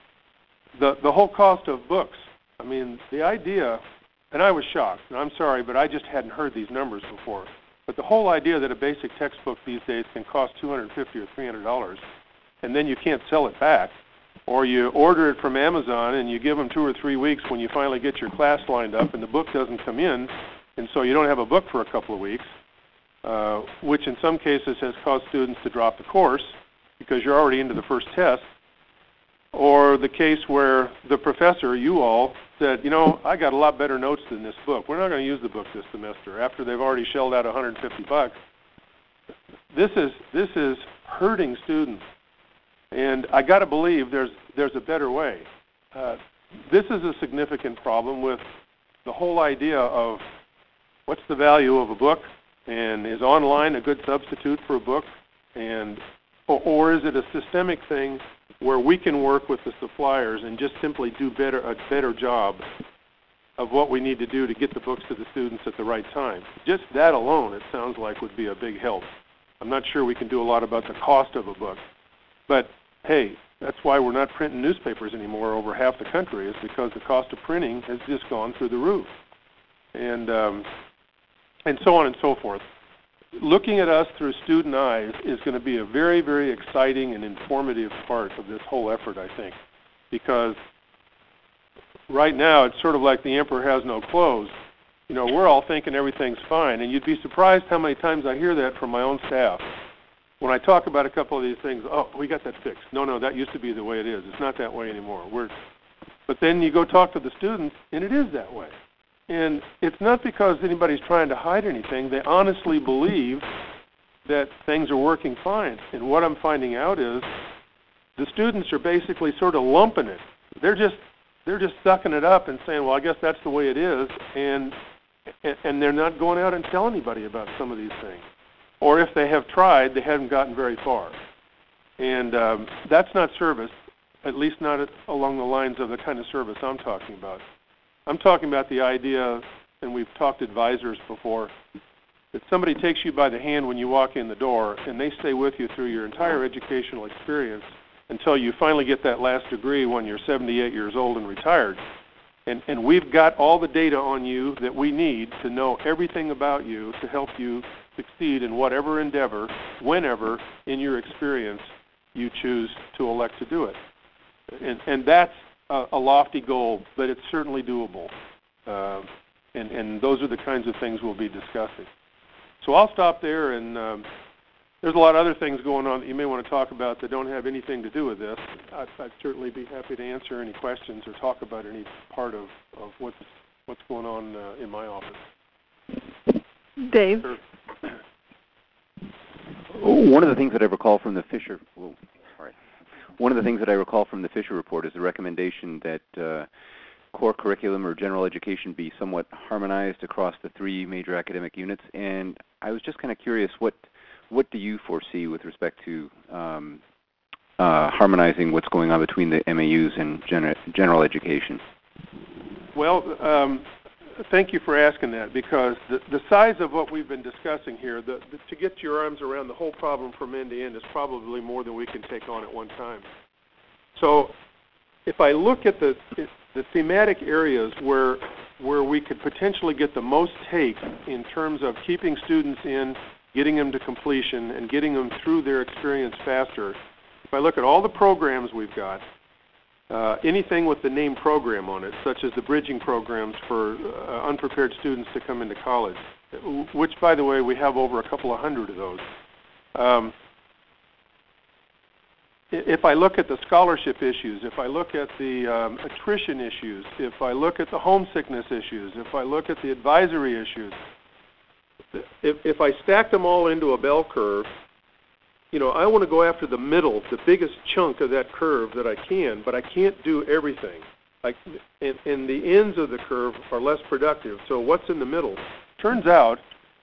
The whole cost of books, I mean, the idea, and I was shocked, and I'm sorry, but I just hadn't heard these numbers before. But the whole idea that a basic textbook these days can cost $250 or $300, and then you can't sell it back, or you order it from Amazon and you give them 2 or 3 weeks when you finally get your class lined up and the book doesn't come in, and so you don't have a book for a couple of weeks, which in some cases has caused students to drop the course because you're already into the first test, or the case where the professor, you all, said, you know, I got a lot better notes than this book. We're not going to use the book this semester after they've already shelled out $150. This is hurting students. And I got to believe there's a better way. This is a significant problem with the whole idea of what's the value of a book, and is online a good substitute for a book, and or is it a systemic thing where we can work with the suppliers and just simply do a better job of what we need to do to get the books to the students at the right time. Just that alone, it sounds like, would be a big help. I'm not sure we can do a lot about the cost of a book, but hey, that's why we're not printing newspapers anymore over half the country, is because the cost of printing has just gone through the roof. And so on and so forth. Looking at us through student eyes is going to be a very, very exciting and informative part of this whole effort, I think, because right now it's sort of like the emperor has no clothes. You know, we're all thinking everything's fine, and you'd be surprised how many times I hear that from my own staff. When I talk about a couple of these things, oh, we got that fixed. No, that used to be the way it is. It's not that way anymore. But then you go talk to the students, and it is that way. And it's not because anybody's trying to hide anything. They honestly believe that things are working fine. And what I'm finding out is the students are basically sort of lumping it. They're just sucking it up and saying, well, I guess that's the way it is, and they're not going out and telling anybody about some of these things. Or if they have tried, they haven't gotten very far. And that's not service, at least not along the lines of the kind of service I'm talking about. I'm talking about the idea, and we've talked to advisors before, that somebody takes you by the hand when you walk in the door, and they stay with you through your entire educational experience until you finally get that last degree when you're 78 years old and retired. And we've got all the data on you that we need to know everything about you to help you succeed in whatever endeavor, whenever, in your experience, you choose to elect to do it. And that's a lofty goal, but it's certainly doable. And those are the kinds of things we'll be discussing. So I'll stop there, and there's a lot of other things going on that you may want to talk about that don't have anything to do with this. I'd certainly be happy to answer any questions or talk about any part of what's going on in my office. Dave? Sure. One of the things that I recall from the Fisher report is the recommendation that core curriculum or general education be somewhat harmonized across the 3 major academic units. And I was just kind of curious, what do you foresee with respect to harmonizing what's going on between the MAUs and general education? Well, thank you for asking that, because the size of what we've been discussing here, to get your arms around the whole problem from end to end is probably more than we can take on at one time. So if I look at the thematic areas where we could potentially get the most take in terms of keeping students in, getting them to completion, and getting them through their experience faster, if I look at all the programs we've got, anything with the name program on it, such as the bridging programs for unprepared students to come into college, which, by the way, we have over a couple of hundred of those. If I look at the scholarship issues, if I look at the attrition issues, if I look at the homesickness issues, if I look at the advisory issues, if I stack them all into a bell curve, you know, I want to go after the middle, the biggest chunk of that curve that I can, but I can't do everything. And the ends of the curve are less productive. So what's in the middle? Turns out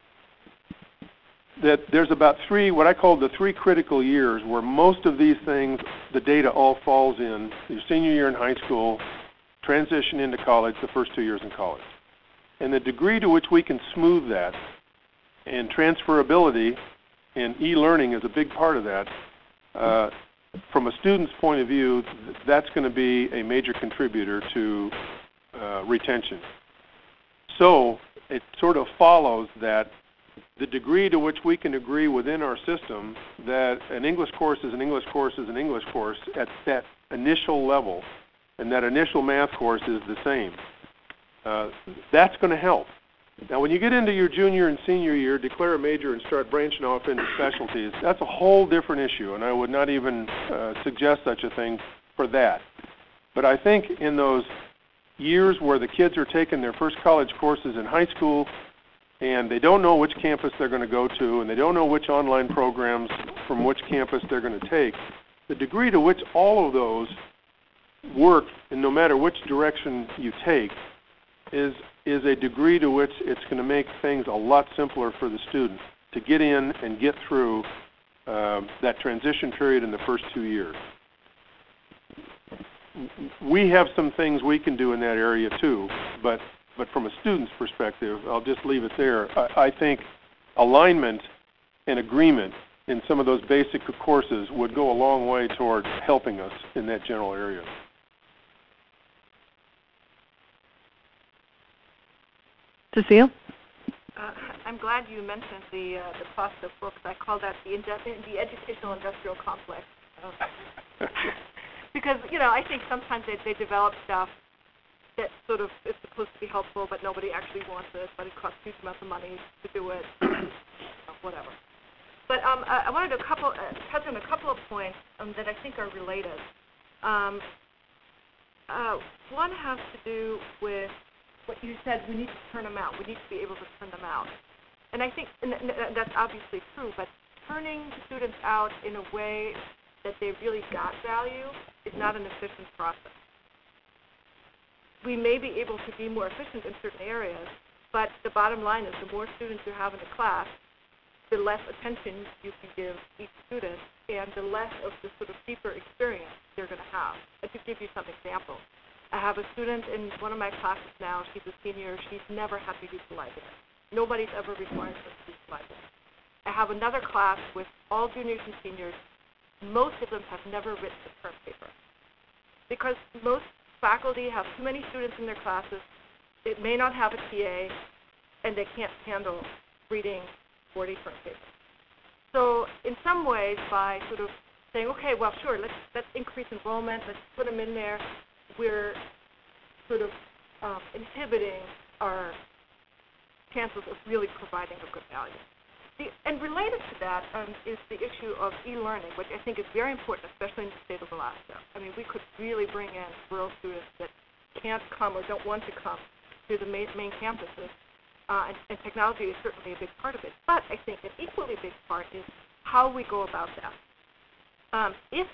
that there's about 3, what I call the 3 critical years, where most of these things, the data all falls in your senior year in high school, transition into college, the first 2 years in college. And the degree to which we can smooth that, and transferability and e-learning is a big part of that, from a student's point of view, that's going to be a major contributor to retention. So it sort of follows that the degree to which we can agree within our system that an English course is an English course is an English course at that initial level, and that initial math course is the same, that's going to help. Now, when you get into your junior and senior year, declare a major and start branching off into specialties, that's a whole different issue, and I would not even suggest such a thing for that. But I think in those years where the kids are taking their first college courses in high school, and they don't know which campus they're going to go to, and they don't know which online programs from which campus they're going to take, the degree to which all of those work, and no matter which direction you take, is a degree to which it's going to make things a lot simpler for the student to get in and get through that transition period in the first 2 years. We have some things we can do in that area too, but from a student's perspective, I'll just leave it there. I think alignment and agreement in some of those basic courses would go a long way toward helping us in that general area. Cecile? I'm glad you mentioned the cost of books. I call that the educational industrial complex. Because, you know, I think sometimes they develop stuff that sort of is supposed to be helpful, but nobody actually wants it, but it costs huge amounts of money to do it, whatever. But I wanted to touch on a couple of points that I think are related. One has to do with what you said, we need to turn them out. We need to be able to turn them out. And I think and that's obviously true, but turning students out in a way that they really got value is not an efficient process. We may be able to be more efficient in certain areas, but the bottom line is the more students you have in a class, the less attention you can give each student, and the less of the sort of deeper experience they're going to have. And to give you some examples, I have a student in one of my classes now. She's a senior. She's never had to use the library. Nobody's ever required her to use the library. I have another class with all juniors and seniors. Most of them have never written a term paper because most faculty have too many students in their classes. It may not have a TA, and they can't handle reading 40 term papers. So in some ways, by sort of saying, okay, well, sure, let's increase enrollment, let's put them in there, we're sort of inhibiting our chances of really providing a good value. And related to that is the issue of e-learning, which I think is very important, especially in the state of Alaska. I mean, we could really bring in rural students that can't come or don't want to come to the main campuses, and technology is certainly a big part of it. But I think an equally big part is how we go about that.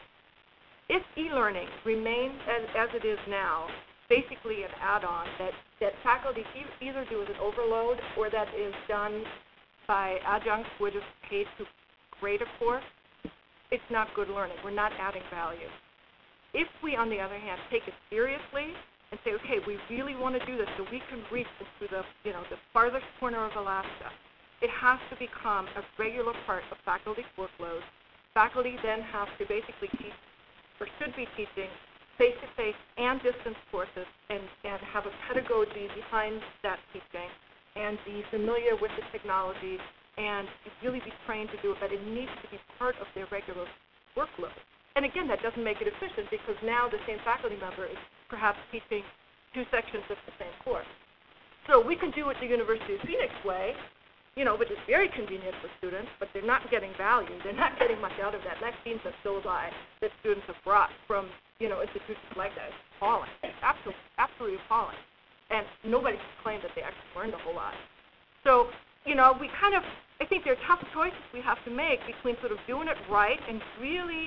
If e-learning remains as it is now, basically an add-on that faculty either do as an overload or that is done by adjuncts who are just paid to grade a course, it's not good learning. We're not adding value. If we, on the other hand, take it seriously and say, okay, we really want to do this so we can reach to the farthest corner of Alaska, it has to become a regular part of faculty's workload. Faculty then have to basically teach, or should be teaching, face-to-face and distance courses and have a pedagogy behind that teaching and be familiar with the technology and really be trained to do it, but it needs to be part of their regular workload. And again, that doesn't make it efficient because now the same faculty member is perhaps teaching 2 sections of the same course. So we can do it the University of Phoenix way, which is very convenient for students, but they're not getting value. They're not getting much out of that. And that seems that syllabi that students have brought from, institutions like that is appalling. It's absolutely appalling. And nobody can claim that they actually learned a whole lot. So, we kind of, I think there are tough choices we have to make between sort of doing it right and really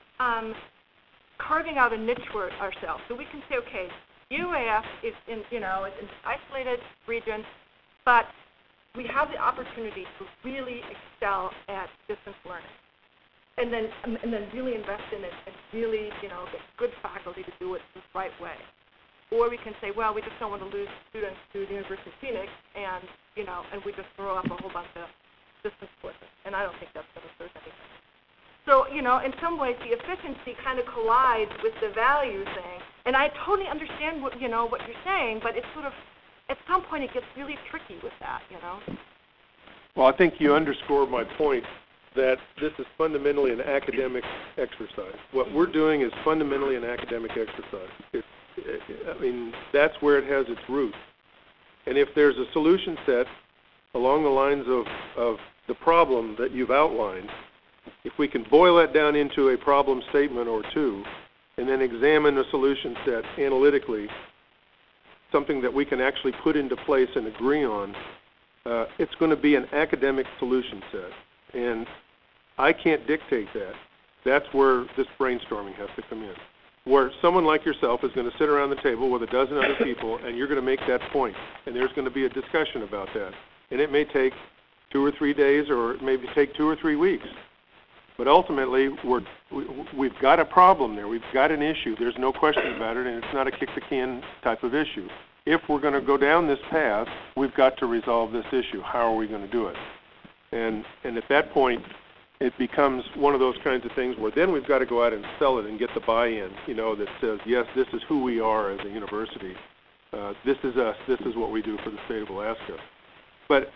carving out a niche for ourselves. So we can say, okay, UAF is in, it's an isolated region, but we have the opportunity to really excel at distance learning, and then really invest in it and really, get good faculty to do it the right way. or we can say, well, we just don't want to lose students to the University of Phoenix, and and we just throw up a whole bunch of distance courses, and I don't think that's going to serve anything. So, in some ways, the efficiency kind of collides with the value thing, and I totally understand what what you're saying, but it's sort of at some point it gets really tricky with that, Well, I think you underscored my point that this is fundamentally an academic exercise. What we're doing is fundamentally an academic exercise. That's where it has its roots. And if there's a solution set along the lines of the problem that you've outlined, if we can boil that down into a problem statement or two, and then examine the solution set analytically, something that we can actually put into place and agree on, it's going to be an academic solution set. And I can't dictate that. That's where this brainstorming has to come in, where someone like yourself is going to sit around the table with a dozen other people, and you're going to make that point, and there's going to be a discussion about that. And it may take 2 or 3 days, or it may take 2 or 3 weeks. But ultimately, we've got a problem there. We've got an issue. There's no question about it, and it's not a kick-the-can type of issue. If we're going to go down this path, we've got to resolve this issue. How are we going to do it? And at that point, it becomes one of those kinds of things where then we've got to go out and sell it and get the buy-in, that says, yes, this is who we are as a university. This is us. This is what we do for the state of Alaska. But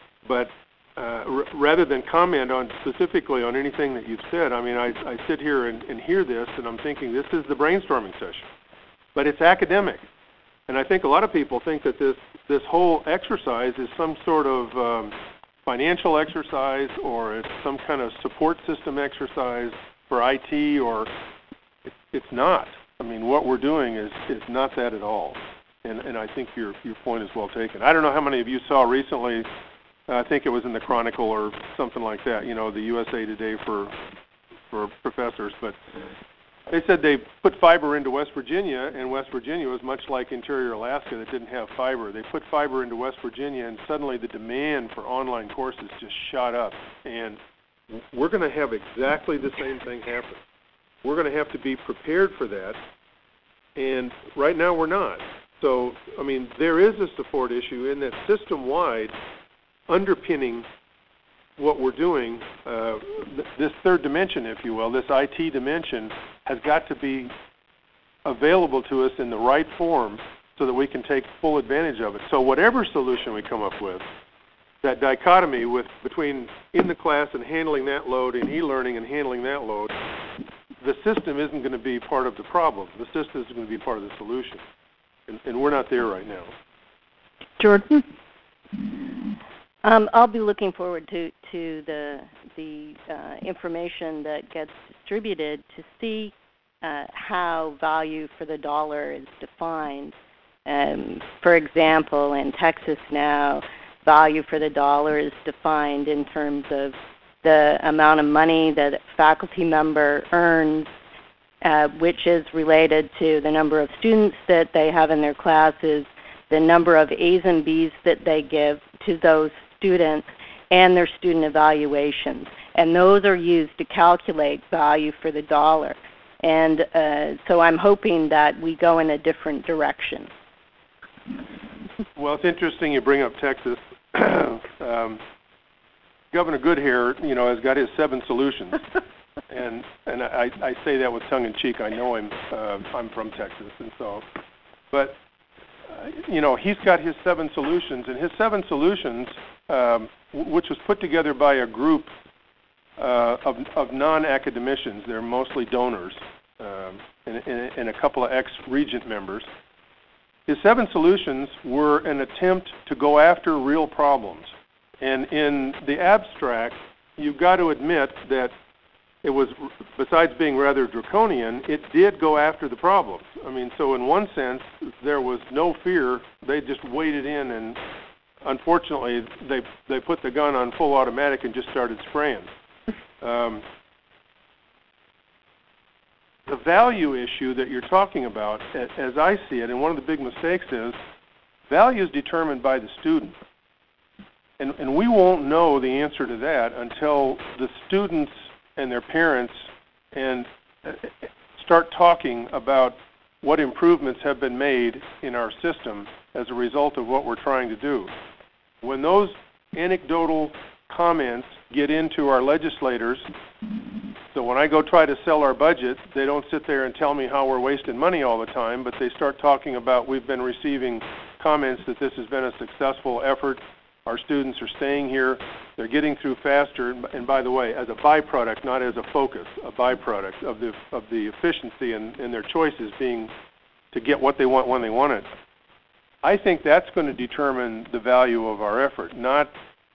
rather than comment on specifically on anything that you've said, I sit here and hear this, and I'm thinking this is the brainstorming session. But it's academic. And I think a lot of people think that this whole exercise is some sort of financial exercise, or it's some kind of support system exercise for IT, or it's not. What we're doing is not that at all. And I think your point is well taken. I don't know how many of you saw recently, I think it was in the Chronicle or something like that, the USA Today for professors, but they said they put fiber into West Virginia, and West Virginia was much like interior Alaska that didn't have fiber. They put fiber into West Virginia, and suddenly the demand for online courses just shot up. And we're going to have exactly the same thing happen. We're going to have to be prepared for that, and right now we're not. So, there is a support issue in that system-wide underpinning what we're doing. This third dimension, if you will, this IT dimension, has got to be available to us in the right form so that we can take full advantage of it. So whatever solution we come up with, that dichotomy between in the class and handling that load and e-learning and handling that load, the system isn't going to be part of the problem. The system is going to be part of the solution. And we're not there right now. Jordan? I'll be looking forward to the information that gets distributed to see how value for the dollar is defined. For example, in Texas now, value for the dollar is defined in terms of the amount of money that a faculty member earns, which is related to the number of students that they have in their classes, the number of A's and B's that they give to those students, and their student evaluations. And those are used to calculate value for the dollar. And so I'm hoping that we go in a different direction. Well, it's interesting you bring up Texas. Governor Goodhair, has got his 7 solutions. and I say that with tongue in cheek. I know him. I'm from Texas, and so. But, he's got his 7 solutions, and his 7 solutions, which was put together by a group of non-academicians. They're mostly donors, and a couple of ex-regent members. His 7 solutions were an attempt to go after real problems. And in the abstract, you've got to admit that it was, besides being rather draconian, it did go after the problems. So in one sense, there was no fear. They just waded in, and unfortunately, they put the gun on full automatic and just started spraying. The value issue that you're talking about, as I see it, and one of the big mistakes is, value is determined by the student. And we won't know the answer to that until the students and their parents start talking about what improvements have been made in our system as a result of what we're trying to do. When those anecdotal comments get into our legislators, so when I go try to sell our budget, they don't sit there and tell me how we're wasting money all the time, but they start talking about we've been receiving comments that this has been a successful effort. Our students are staying here. They're getting through faster. And by the way, as a byproduct, not as a focus, a byproduct of the efficiency and their choices being to get what they want when they want it. I think that's going to determine the value of our effort, not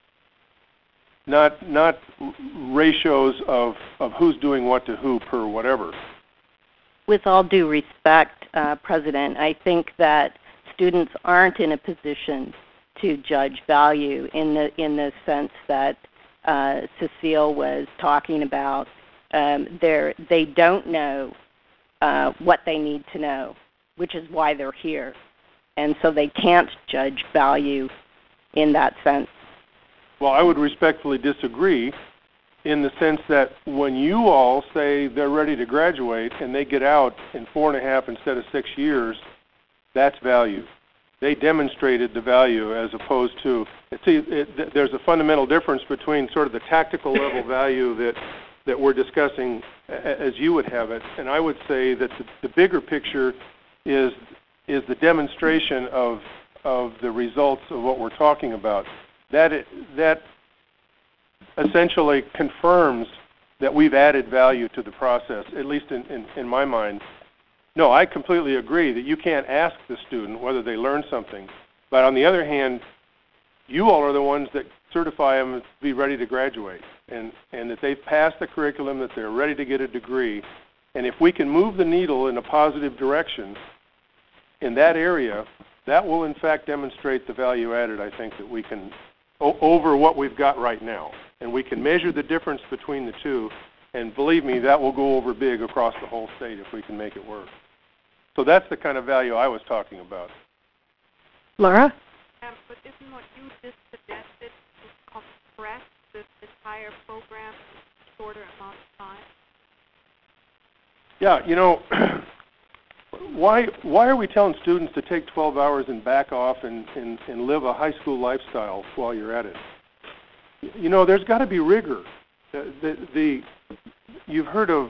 ratios of who's doing what to who per whatever. With all due respect, President, I think that students aren't in a position to judge value in the sense that Cecile was talking about. They don't know what they need to know, which is why they're here. And so they can't judge value in that sense. Well, I would respectfully disagree in the sense that when you all say they're ready to graduate and they get out in 4.5 instead of 6 years, that's value. They demonstrated the value as opposed to, there's a fundamental difference between sort of the tactical level value that we're discussing as you would have it, and I would say that the bigger picture is the demonstration of the results of what we're talking about. That essentially confirms that we've added value to the process, at least in my mind. No, I completely agree that you can't ask the student whether they learned something. But on the other hand, you all are the ones that certify them to be ready to graduate and that they've passed the curriculum, that they're ready to get a degree. And if we can move the needle in a positive direction in that area, that will in fact demonstrate the value added, I think, that we can, over what we've got right now. And we can measure the difference between the two. And believe me, that will go over big across the whole state if we can make it work. So that's the kind of value I was talking about. Laura? But isn't what you just suggested to compress this entire program in a shorter amount of time? Yeah, you know, why are we telling students to take 12 hours and back off and live a high school lifestyle while you're at it? You know, there's got to be rigor. You've heard of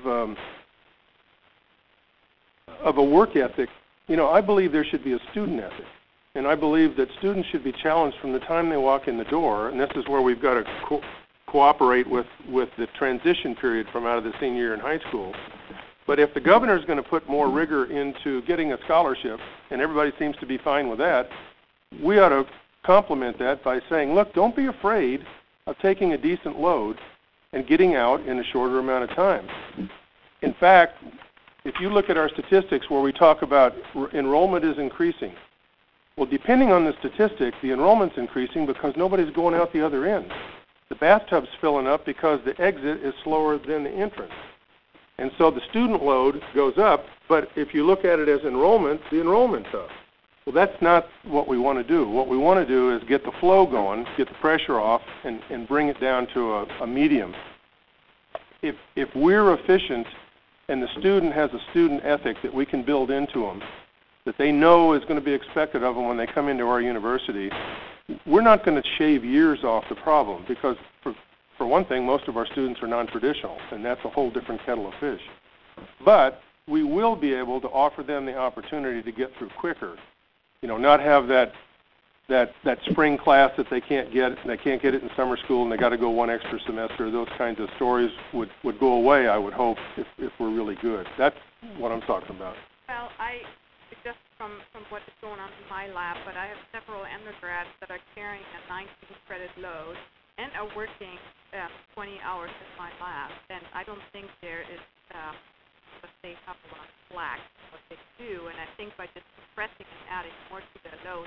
a work ethic. You know, I believe there should be a student ethic. And I believe that students should be challenged from the time they walk in the door, and this is where we've got to cooperate with the transition period from out of the senior year in high school. But if the governor is going to put more rigor into getting a scholarship, and everybody seems to be fine with that, we ought to complement that by saying, look, don't be afraid of taking a decent load and getting out in a shorter amount of time. In fact, if you look at our statistics where we talk about enrollment is increasing, well, depending on the statistic, the enrollment's increasing because nobody's going out the other end. The bathtub's filling up because the exit is slower than the entrance. And so the student load goes up, but if you look at it as enrollment, the enrollment's up. Well, that's not what we want to do. What we want to do is get the flow going, get the pressure off, and bring it down to a medium. If we're efficient and the student has a student ethic that we can build into them, that they know is going to be expected of them when they come into our university, we're not going to shave years off the problem because, for one thing, most of our students are non-traditional, and that's a whole different kettle of fish. But we will be able to offer them the opportunity to get through quicker. You know, not have that spring class that they can't get, and they can't get it in summer school, and they got to go one extra semester. Those kinds of stories would go away, I would hope, if we're really good. That's what I'm talking about. Well, just from what is going on in my lab, but I have several undergrads that are carrying a 19-credit load and are working 20 hours in my lab, and I don't think there is, but they have a lot of slack in what they do, and I think by just compressing and adding more to their load.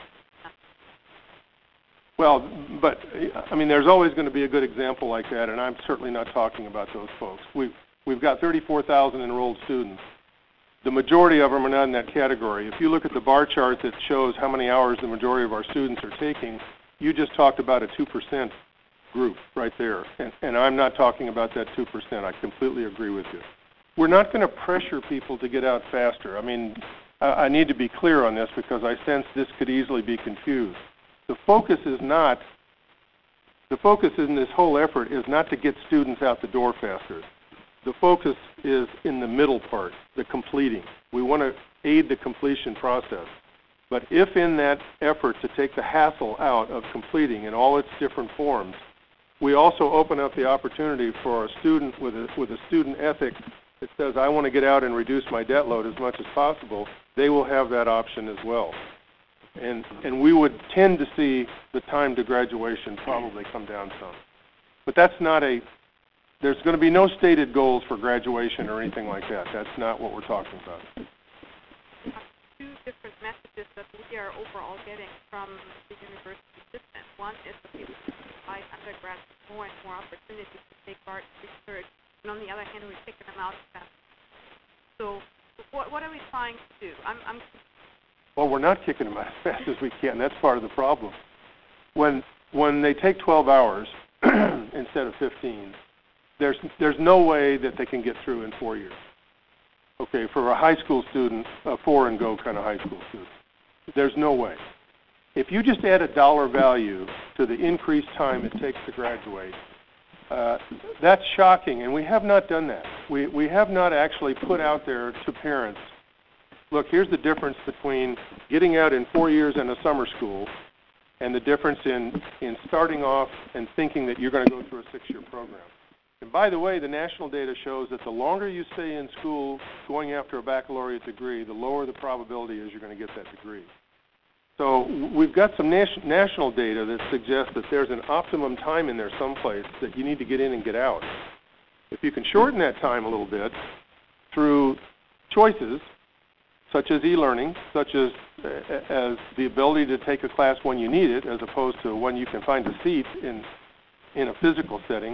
Well, but, I mean, there's always going to be a good example like that, and I'm certainly not talking about those folks. We've got 34,000 enrolled students. The majority of them are not in that category. If you look at the bar chart that shows how many hours the majority of our students are taking, you just talked about a 2% group right there. And I'm not talking about that 2%. I completely agree with you. we're not going to pressure people to get out faster. I mean, I need to be clear on this because I sense this could easily be confused. The focus in this whole effort is not to get students out the door faster. The focus is in the middle part, the completing. We want to aid the completion process. But if in that effort to take the hassle out of completing in all its different forms, we also open up the opportunity for a student with a student ethic that says, I want to get out and reduce my debt load as much as possible, they will have that option as well. And we would tend to see the time to graduation probably come down some. But that's not there's going to be no stated goals for graduation or anything like that. That's not what we're talking about. Two different messages that we are overall getting from the university system. One is that we provide undergrads more and more opportunities to take part in research, and on the other hand, we're taking them out of that. So what are we trying to do? Well, we're not kicking them out as fast as we can. That's part of the problem. When they take 12 hours instead of 15, there's no way that they can get through in 4 years. Okay, for a high school student, a 4-and-go kind of high school student, there's no way. If you just add a dollar value to the increased time it takes to graduate, that's shocking, and we have not done that. We have not actually put out there to parents, look, here's the difference between getting out in 4 years in a summer school and the difference in starting off and thinking that you're going to go through a 6-year program. And by the way, the national data shows that the longer you stay in school going after a baccalaureate degree, the lower the probability is you're going to get that degree. So we've got some national data that suggests that there's an optimum time in there someplace that you need to get in and get out. If you can shorten that time a little bit through choices, such as e-learning, such as the ability to take a class when you need it, as opposed to when you can find a seat in a physical setting,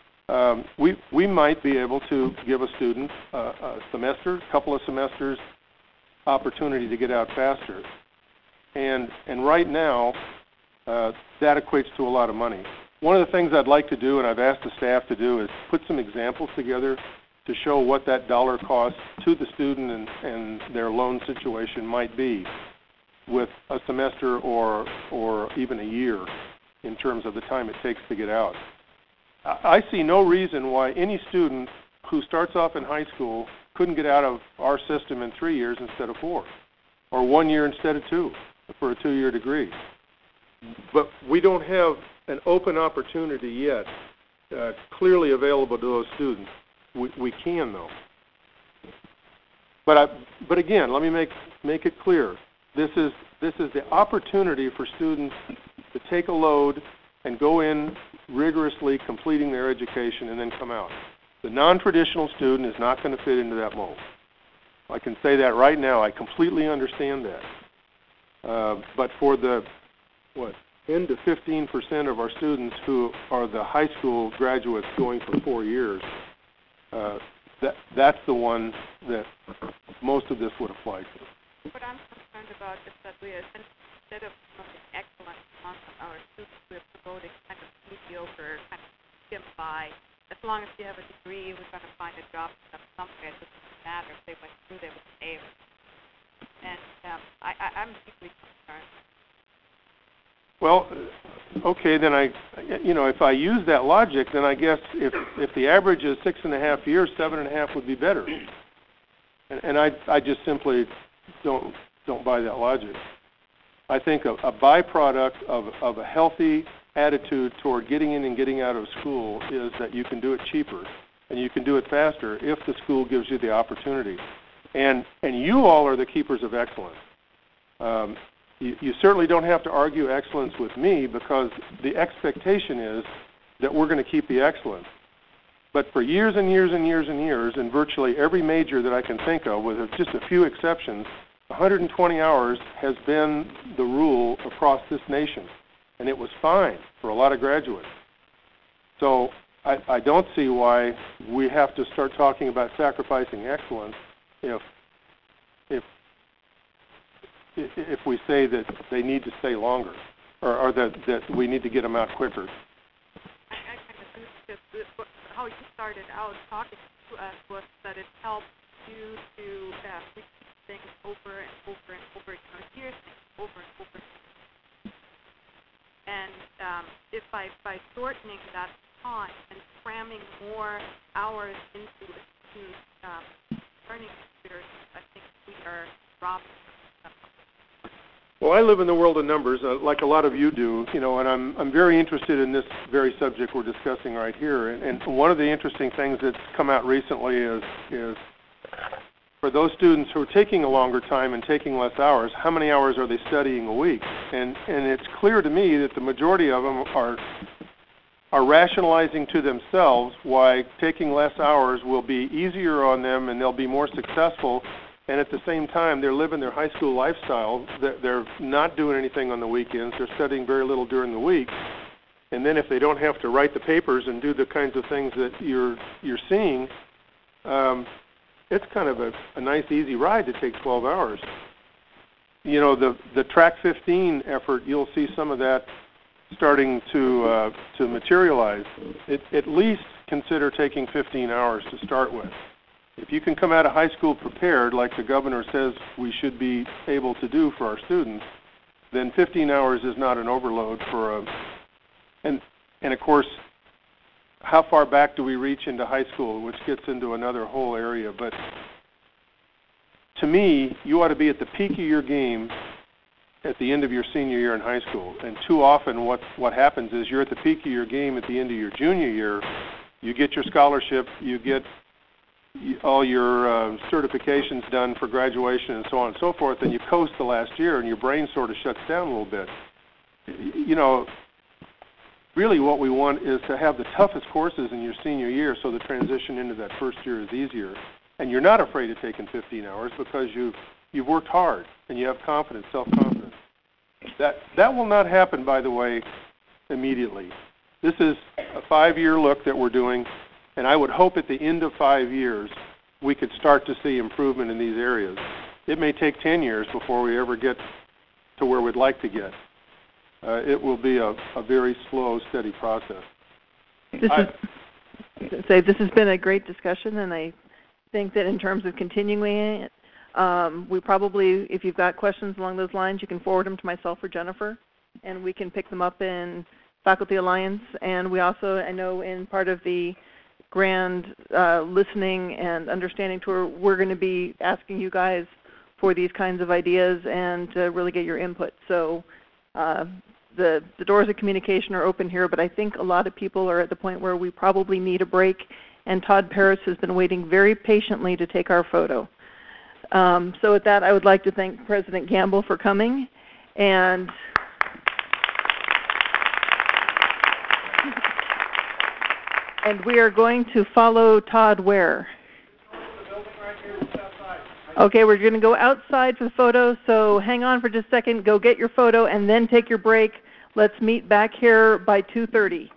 we might be able to give a student a semester, a couple of semesters, opportunity to get out faster. And right now, that equates to a lot of money. One of the things I'd like to do, and I've asked the staff to do, is put some examples together to show what that dollar cost to the student and their loan situation might be with a semester or even a year in terms of the time it takes to get out. I see no reason why any student who starts off in high school couldn't get out of our system in 3 years instead of 4, or 1 year instead of 2 for a 2-year degree. But we don't have an open opportunity yet clearly available to those students. We can, though. But again, let me make it clear. This is the opportunity for students to take a load and go in rigorously completing their education and then come out. The non-traditional student is not going to fit into that mold. I can say that right now. I completely understand that. But for the 10 to 15% of our students who are the high school graduates going for 4 years, that's the one that most of this would apply to. What I'm concerned about is that we are, instead of promoting excellence among our students, we're promoting kind of mediocre, kind of skim by. As long as you have a degree, we're going to find a job somewhere. It doesn't matter if they went through there with an A. And I'm deeply concerned. Well, okay, then if I use that logic, then I guess if the average is 6.5 years, 7.5 would be better. And I just simply don't buy that logic. I think a byproduct of a healthy attitude toward getting in and getting out of school is that you can do it cheaper and you can do it faster if the school gives you the opportunity. And you all are the keepers of excellence. You certainly don't have to argue excellence with me because the expectation is that we're going to keep the excellence. But for years and years and years and years, in virtually every major that I can think of, with just a few exceptions, 120 hours has been the rule across this nation. And it was fine for a lot of graduates. So I don't see why we have to start talking about sacrificing excellence if we say that they need to stay longer or that we need to get them out quicker. I kind of think that how you started out talking to us was that it helped you to repeat things over and over and over, hear things over and over. And if by shortening that time and cramming more hours into a student's learning experience, I think we are robbing. Well, I live in the world of numbers, like a lot of you do, and I'm very interested in this very subject we're discussing right here. And one of the interesting things that's come out recently is for those students who are taking a longer time and taking less hours, how many hours are they studying a week? And it's clear to me that the majority of them are rationalizing to themselves why taking less hours will be easier on them and they'll be more successful. And at the same time, they're living their high school lifestyle. They're not doing anything on the weekends. They're studying very little during the week. And then if they don't have to write the papers and do the kinds of things that you're seeing, it's kind of a nice, easy ride to take 12 hours. The Track 15 effort, you'll see some of that starting to materialize. At least consider taking 15 hours to start with. If you can come out of high school prepared, like the governor says we should be able to do for our students, then 15 hours is not an overload for and of course, how far back do we reach into high school, which gets into another whole area. But to me, you ought to be at the peak of your game at the end of your senior year in high school. And too often what happens is you're at the peak of your game at the end of your junior year, you get your scholarship, you get all your certifications done for graduation and so on and so forth, and you coast the last year and your brain sort of shuts down a little bit. Really what we want is to have the toughest courses in your senior year so the transition into that first year is easier. And you're not afraid of taking 15 hours because you've worked hard and you have confidence, self-confidence. That will not happen, by the way, immediately. This is a 5-year look that we're doing. And I would hope at the end of 5 years, we could start to see improvement in these areas. It may take 10 years before we ever get to where we'd like to get. It will be a very slow, steady process. This has been a great discussion, and I think that in terms of continuing it, we probably, if you've got questions along those lines, you can forward them to myself or Jennifer, and we can pick them up in Faculty Alliance. And we also, I know in part of the grand listening and understanding tour, we're going to be asking you guys for these kinds of ideas and to really get your input. So the doors of communication are open here, but I think a lot of people are at the point where we probably need a break, and Todd Paris has been waiting very patiently to take our photo. So with that, I would like to thank President Gamble for coming, and we are going to follow Todd where? Okay, we're going to go outside for the photo, so hang on for just a second, go get your photo, and then take your break. Let's meet back here by 2:30.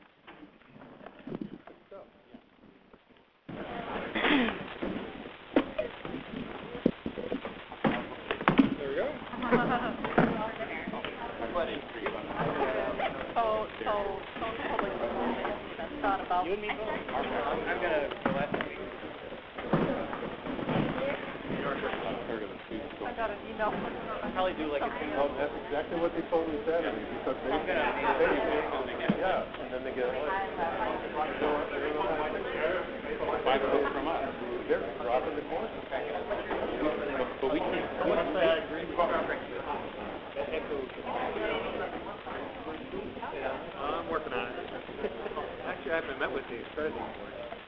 You and me both. I'm going to last week. I got an email. I'll probably do like a 2. Oh, that's exactly what they told me Saturday. Because they yeah, and then they get away. 5 minutes from us. They're dropping the course. But we can't. I'm working on it. Actually, I haven't met with the president before.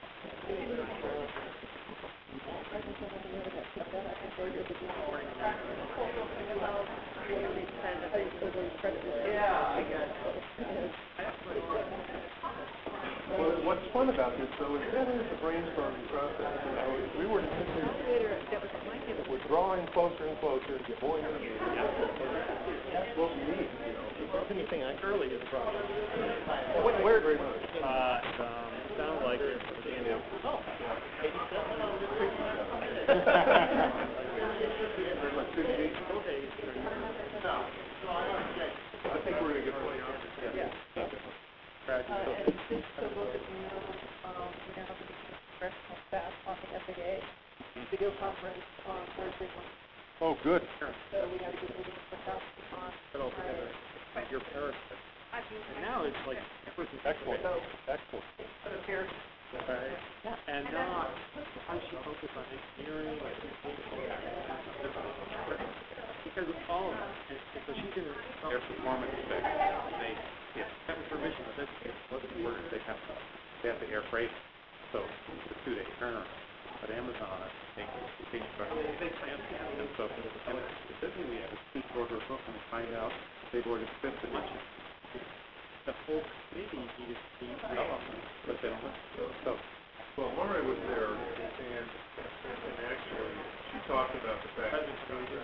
Well, what's fun about this, though, is that is the brainstorming process. We were we're drawing closer and closer to get more into the meeting. That's what we need. Anything early is a problem. Where very much. Sounds like it's Virginia. Oh, 87. I think we're going to get plenty of congressional staff on the FAA video conference on Thursday morning. Oh, good. So we had a good meeting with them on Friday. Your parents. And now it's like excellent. Excellent. And now how does she focus on engineering and because of all of that. And so she's in their performance specs. That was her mission. What's the word? They have to air freight. So it's a 2-day turnaround. But Amazon takes and so specifically we have a speed order book and find out they've ordered 5th edition. The whole committee needed to be development, but they don't. So well, Laurie was there, and actually she talked about the fact that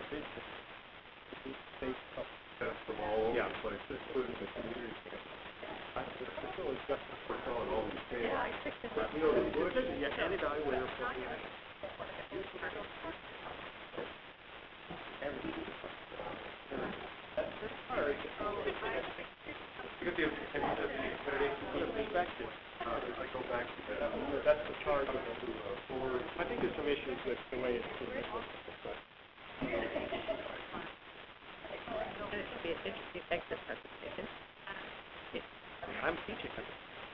that's from all over the place, including the community camp. It's really just for telling all these things. Yeah, I think that you know, the Bush, you can't evaluate her for perspective. I go back to that. That's the charge of the board. I think there's some issues with the way it's being implemented. It'd be an interesting exit presentation. I'm teaching them.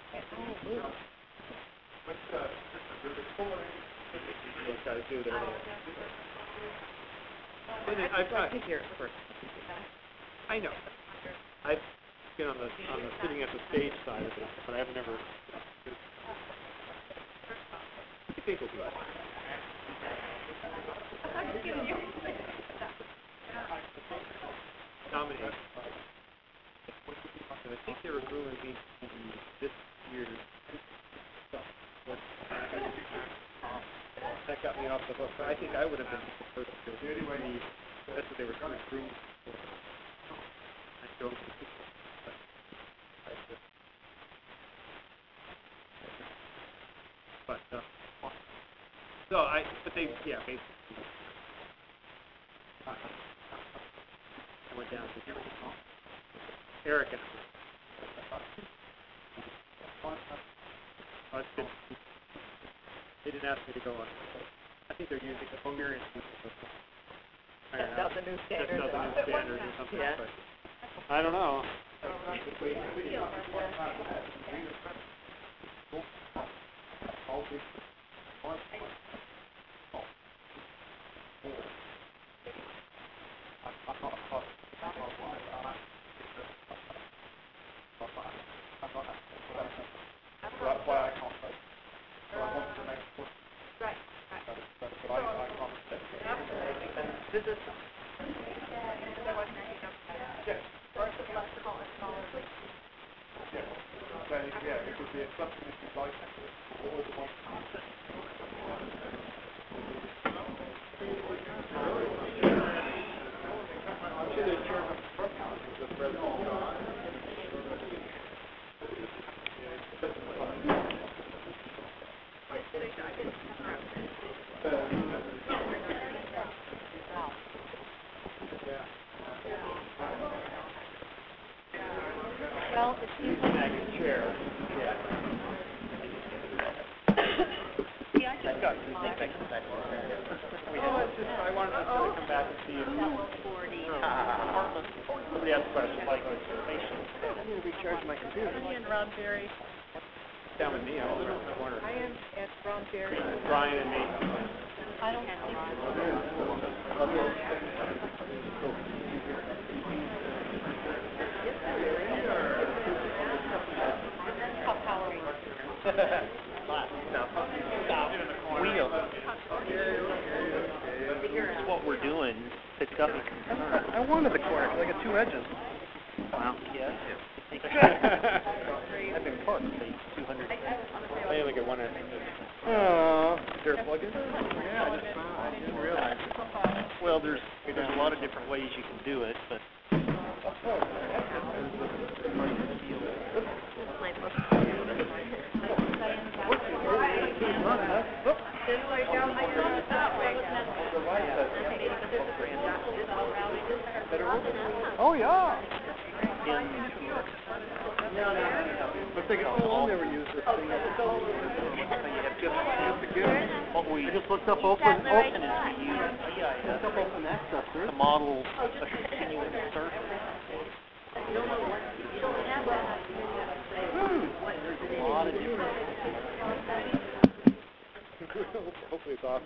Those guys do their I think you're first. I know. I've been on the sitting at the stage side of it, but I've never. I think we'll be fine. Nominated. And I think they were ruling me this year. That got me off the hook. I think I would have been the first to do it. Anyway, that's what they were trying to prove. I don't. But but they, basically. I went down to Eric and they didn't ask me to go on. I think they're using experience. That's not the new standard. That's not the new standard or something. Yeah. I don't know. Well, it seems like a chair. I've got some things back there. It's just, I wanted to come back and see if somebody asked questions like information. I need to recharge my computer. Me and Ron Berry. Down with me, I'm in the corner. I am at Ron Berry. Brian and me. I don't It's what we're doing. It's got me concerned. I wanted the corner because I got 2 edges. Wow. Yes. I've been parked. 200. I only get 1 edge. Oh, is there a plug-in? Yeah, I didn't realize. Well, there's a lot of different ways you can do it, but. Oh yeah. But they all never use this thing. What we just looked up open is we use looked up open access to model a continuous surface. There's a lot of different. Hopefully it's off.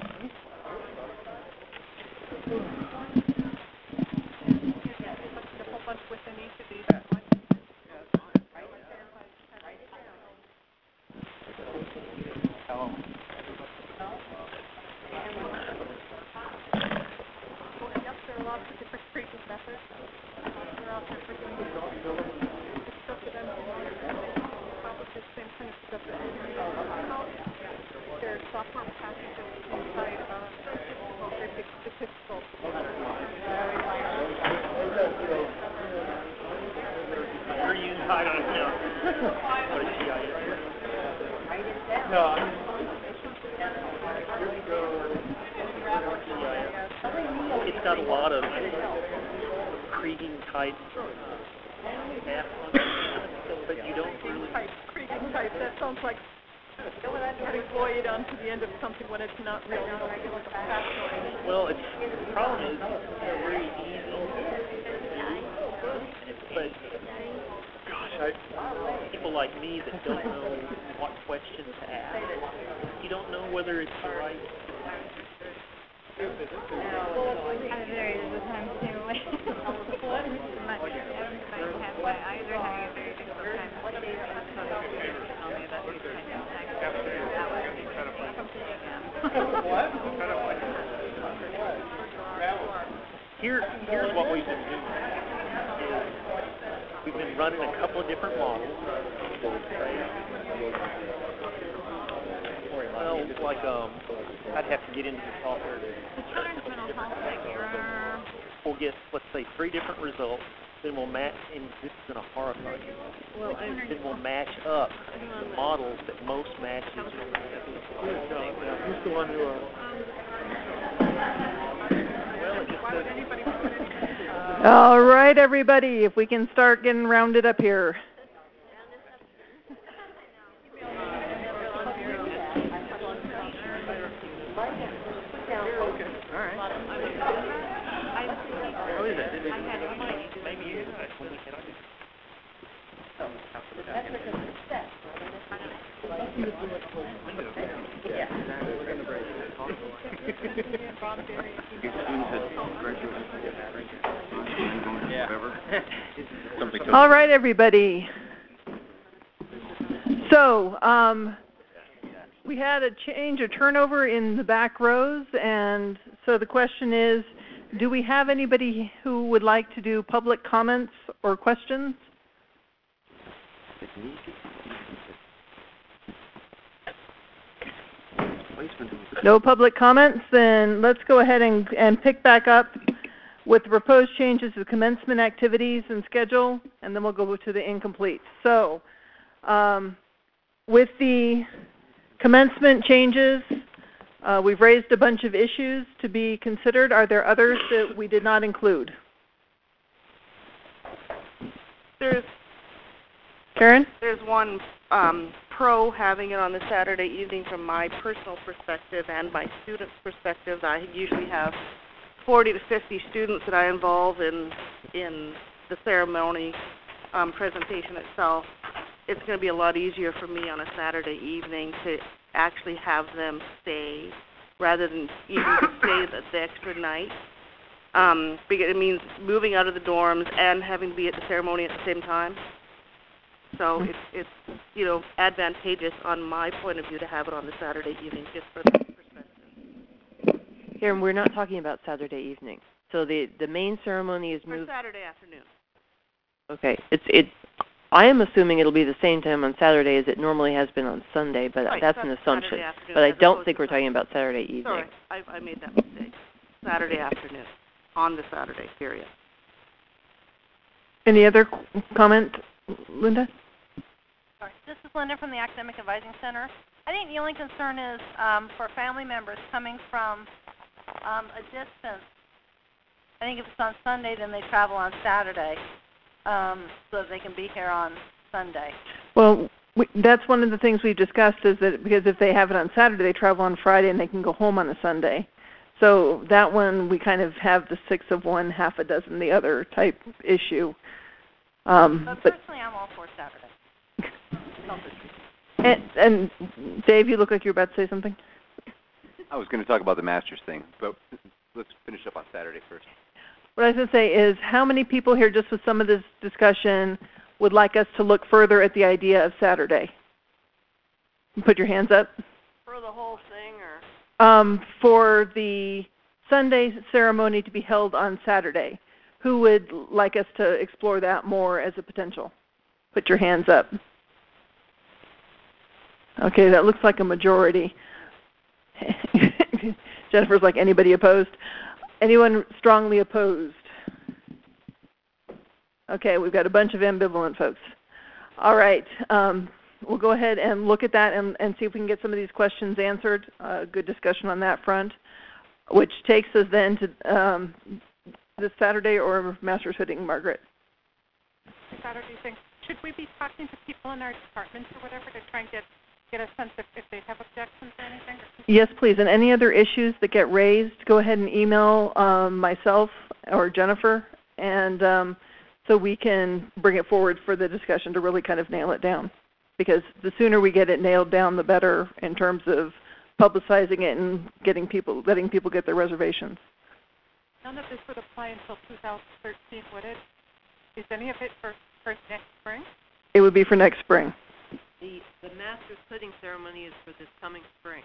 It's got a lot of Kriegan type math functions, but you don't really. Kriegan type, that sounds like putting void onto the end of something when it's not really. Well, the problem is it's very easy. But, gosh, people like me that don't know what question to ask, you don't know whether it's the right. There's a time too. I either have a very difficult time. Here's what we've been doing. We've been running a couple of different models. Well, like I'd have to get into the software to. We'll get, let's say, 3 different results. Then we'll match, and this is in a horrifying. Then we'll match up the models that most matches. Who's the one who? All right, everybody, if we can start getting rounded up here. All right, everybody. So we had a change, a turnover in the back rows, and so the question is, do we have anybody who would like to do public comments or questions? No public comments? Then let's go ahead and pick back up with the proposed changes to commencement activities and schedule, and then we'll go to the incomplete. So with the commencement changes, we've raised a bunch of issues to be considered. Are there others that we did not include? Karen? There's one pro having it on the Saturday evening from my personal perspective and my students' perspective. I usually have 40 to 50 students that I involve in the ceremony presentation itself. It's going to be a lot easier for me on a Saturday evening to actually have them stay rather than even to stay the extra night. Because it means moving out of the dorms and having to be at the ceremony at the same time. So it's advantageous on my point of view to have it on the Saturday evening, just for that perspective. Here, we're not talking about Saturday evening. So the main ceremony is moved. For Saturday afternoon. Okay, I am assuming it'll be the same time on Saturday as it normally has been on Sunday, but right, that's an assumption. But I don't think we're talking about Saturday evening. Sorry, I made that mistake. Saturday afternoon, on the Saturday period. Any other comment, Linda? Sorry. This is Linda from the Academic Advising Center. I think the only concern is for family members coming from a distance. I think if it's on Sunday, then they travel on Saturday. so that they can be here on Sunday? Well, that's one of the things we've discussed, is that because if they have it on Saturday, they travel on Friday and they can go home on a Sunday. So that one, we kind of have the 6 of one, half a dozen the other type issue. But personally, I'm all for Saturday. And Dave, you look like you're about to say something. I was going to talk about the Masters thing, but let's finish up on Saturday first. What I was going to say is, how many people here, just with some of this discussion, would like us to look further at the idea of Saturday? Put your hands up. For the whole thing, or? For the Sunday ceremony to be held on Saturday. Who would like us to explore that more as a potential? Put your hands up. Okay, that looks like a majority. Jennifer's like, anybody opposed? Anyone strongly opposed? Okay, we've got a bunch of ambivalent folks. All right, we'll go ahead and look at that and see if we can get some of these questions answered. Good discussion on that front, which takes us then to this Saturday or Masters Hooding, Margaret? Saturday thing. Should we be talking to people in our departments or whatever to try and get a sense if they have objections or anything? Yes, please. And any other issues that get raised, go ahead and email myself or Jennifer, and so we can bring it forward for the discussion to really kind of nail it down. Because the sooner we get it nailed down, the better in terms of publicizing it and letting people get their reservations. None of this would apply until 2013, would it? Is any of it for next spring? It would be for next spring. The Masters Hooding ceremony is for this coming spring.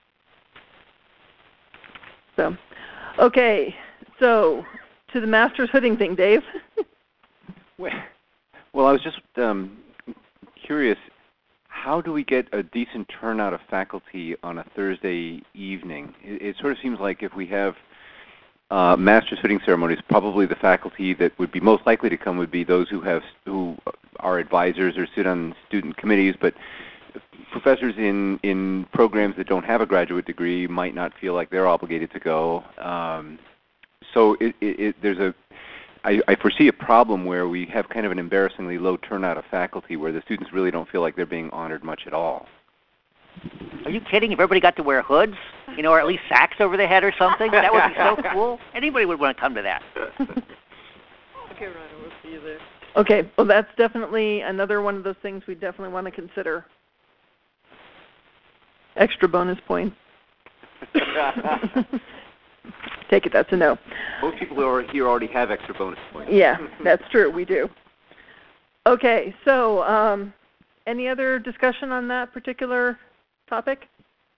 So, okay, so to the Masters Hooding thing, Dave. Well, I was just curious, how do we get a decent turnout of faculty on a Thursday evening? It sort of seems like if we have Masters Hooding ceremonies, probably the faculty that would be most likely to come would be those who are advisors or sit on student committees, but professors in programs that don't have a graduate degree might not feel like they're obligated to go. So I foresee a problem where we have kind of an embarrassingly low turnout of faculty where the students really don't feel like they're being honored much at all. Are you kidding? If everybody got to wear hoods, or at least sacks over their head or something, that would be so cool. Anybody would want to come to that. Okay, Rhonda, we'll see you there. Okay, well that's definitely another one of those things we definitely want to consider. Extra bonus points. Take it, that's a no. Most people who are here already have extra bonus points. Yeah, that's true, we do. Okay, so any other discussion on that particular topic?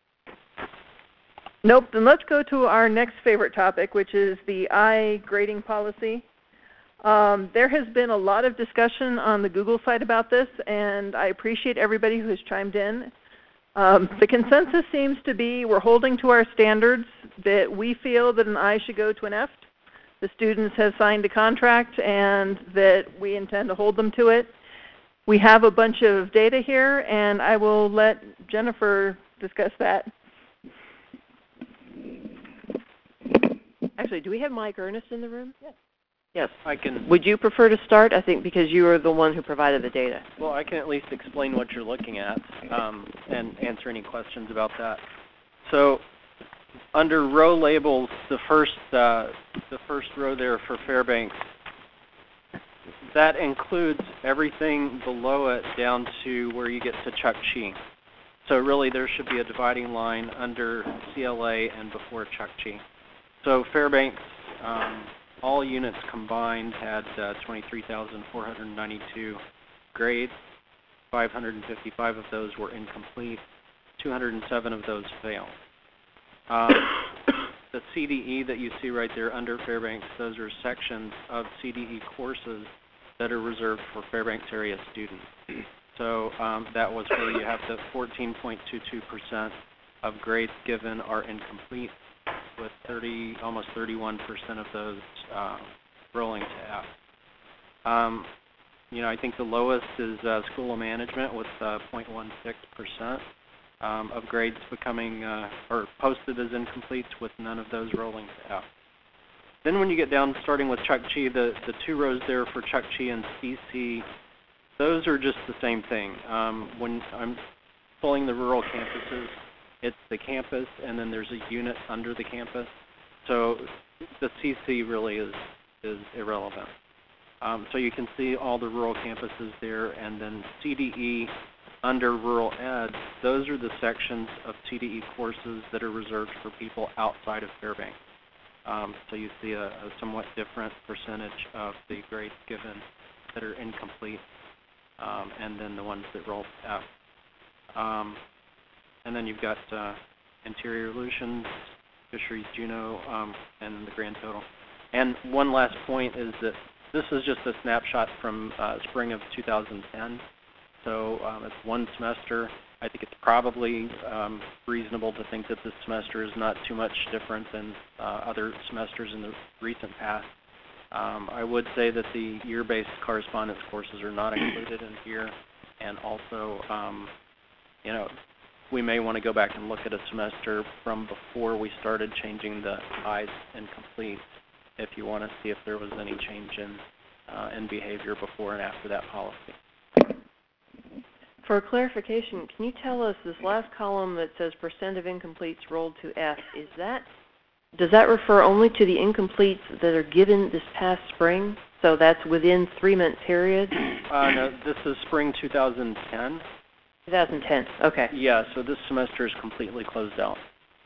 Nope, then let's go to our next favorite topic, which is the I-grading policy. There has been a lot of discussion on the Google site about this, and I appreciate everybody who has chimed in. The consensus seems to be we're holding to our standards, that we feel that an I should go to an F. The students have signed a contract and that we intend to hold them to it. We have a bunch of data here, and I will let Jennifer discuss that. Actually, do we have Mike Ernest in the room? Yes. Yes. I can. Would you prefer to start? I think because you are the one who provided the data. Well, I can at least explain what you're looking at and answer any questions about that. So, under row labels, the first row there for Fairbanks, that includes everything below it down to where you get to Chukchi. So really, there should be a dividing line under CLA and before Chukchi. So Fairbanks, all units combined had 23,492 grades. 555 of those were incomplete. 207 of those failed. The CDE that you see right there under Fairbanks, those are sections of CDE courses that are reserved for Fairbanks area students. So that was where you have the 14.22% of grades given are incomplete, with almost 31% of those rolling to F. I think the lowest is School of Management with 0.16% of grades becoming or posted as incomplete, with none of those rolling to F. Then when you get down, starting with Chukchi, the 2 rows there for Chukchi and CC, those are just the same thing. When I'm pulling the rural campuses, it's the campus, and then there's a unit under the campus. So the CC really is irrelevant. So you can see all the rural campuses there, and then CDE under rural ed, those are the sections of CDE courses that are reserved for people outside of Fairbanks. So you see a somewhat different percentage of the grades given that are incomplete, and then the ones that roll F. And then you've got Interior Aleutians, Fisheries Juneau, and the grand total. And one last point is that this is just a snapshot from spring of 2010. So it's one semester. I think it's probably reasonable to think that this semester is not too much different than other semesters in the recent past. I would say that the year-based correspondence courses are not included in here, and also, you know, we may want to go back and look at a semester from before we started changing the I's incomplete, if you want to see if there was any change in behavior before and after that policy. For clarification, can you tell us this last column that says % of incompletes rolled to F, does that refer only to the incompletes that are given this past spring? So that's within 3-month period? No, this is spring 2010. 2010, okay. Yeah, so this semester is completely closed out.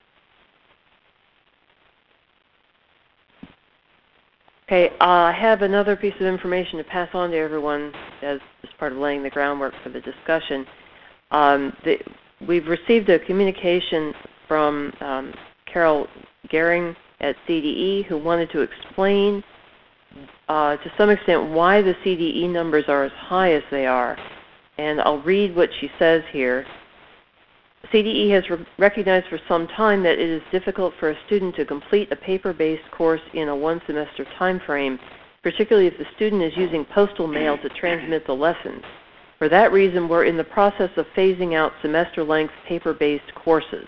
Okay, I have another piece of information to pass on to everyone as part of laying the groundwork for the discussion. We've received a communication from Carol Gehring at CDE who wanted to explain to some extent why the CDE numbers are as high as they are. And I'll read what she says here. CDE has recognized for some time that it is difficult for a student to complete a paper-based course in a one-semester time frame, particularly if the student is using postal mail to transmit the lessons. For that reason, we're in the process of phasing out semester-length paper-based courses.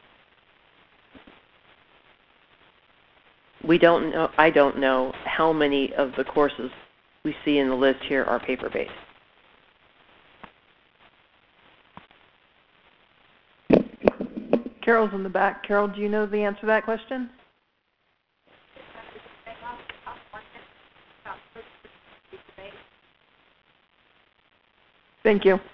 I don't know how many of the courses we see in the list here are paper-based. Carol's in the back. Carol, do you know the answer to that question? Thank you.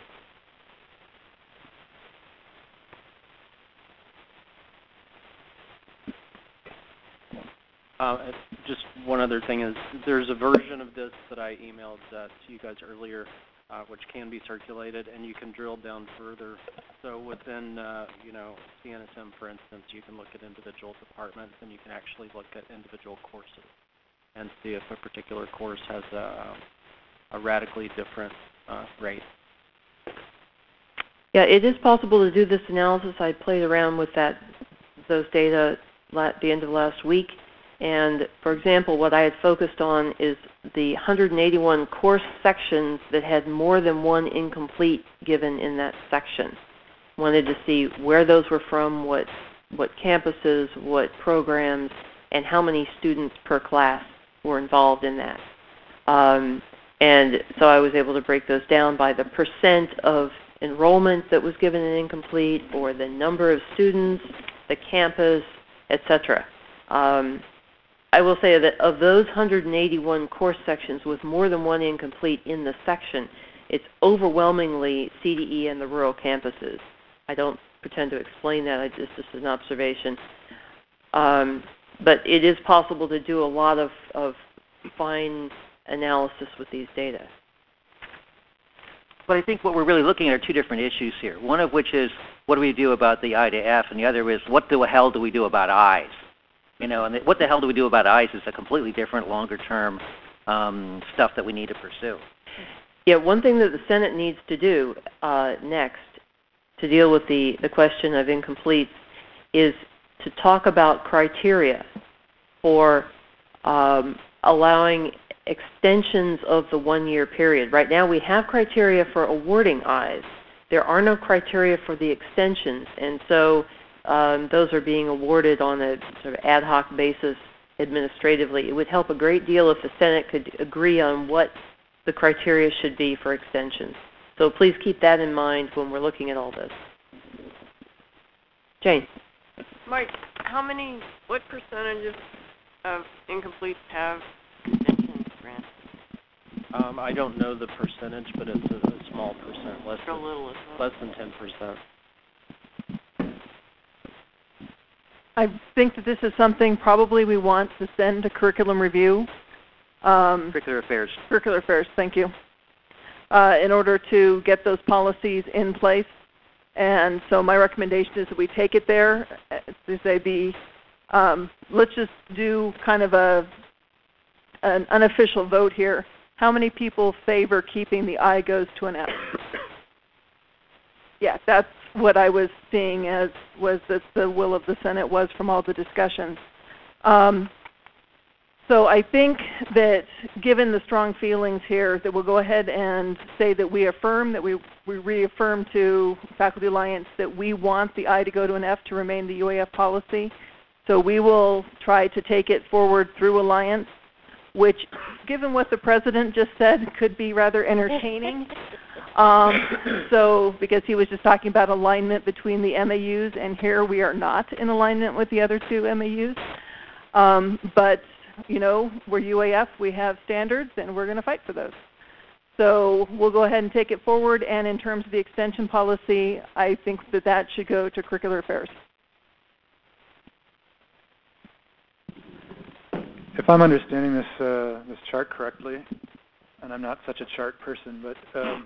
Just one other thing is there's a version of this that I emailed to you guys earlier, which can be circulated, and you can drill down further. So within, you know, CNSM, for instance, you can look at individual departments, and you can actually look at individual courses and see if a particular course has a radically different rate. Yeah, it is possible to do this analysis. I played around with those data at the end of last week. And for example, what I had focused on is the 181 course sections that had more than one incomplete given in that section. Wanted to see where those were from, what campuses, what programs, and how many students per class were involved in that. And so I was able to break those down by the % of enrollment that was given an incomplete, or the number of students, the campus, etc. I will say that of those 181 course sections with more than one incomplete in the section, it's overwhelmingly CDE and the rural campuses. I don't pretend to explain that, it's just an observation. But it is possible to do a lot of fine analysis with these data. But I think what we're really looking at are two different issues here. One of which is, what do we do about the I to F, and the other is, what the hell do we do about I's? You know, and what the hell do we do about I's is a completely different, longer-term stuff that we need to pursue. Yeah, one thing that the Senate needs to do next to deal with the question of incompletes is to talk about criteria for allowing extensions of the one-year period. Right now we have criteria for awarding I's. There are no criteria for the extensions, and so those are being awarded on a sort of ad hoc basis administratively. It would help a great deal if the Senate could agree on what the criteria should be for extensions. So please keep that in mind when we're looking at all this. Jane. Mike, what percentage of incompletes have extension grants? I don't know the percentage, but it's a small percent, less than 10%. I think that this is something probably we want to send to curriculum review. Curricular Affairs. Curricular Affairs, thank you. In order to get those policies in place. And so my recommendation is that we take it there. Let's just do kind of an unofficial vote here. How many people favor keeping the I goes to an F? Yeah, that's what I was seeing as was that the will of the Senate was from all the discussions. So I think that given the strong feelings here, that we'll go ahead and say that we affirm, that we reaffirm to Faculty Alliance that we want the I to go to an F to remain the UAF policy. So we will try to take it forward through Alliance, which, given what the President just said, could be rather entertaining. Because he was just talking about alignment between the MAUs, and here we are not in alignment with the other two MAUs. But you know, we're UAF, we have standards, and we're going to fight for those. So we'll go ahead and take it forward, and in terms of the extension policy, I think that that should go to Curricular Affairs. If I'm understanding this chart correctly, and I'm not such a chart person, but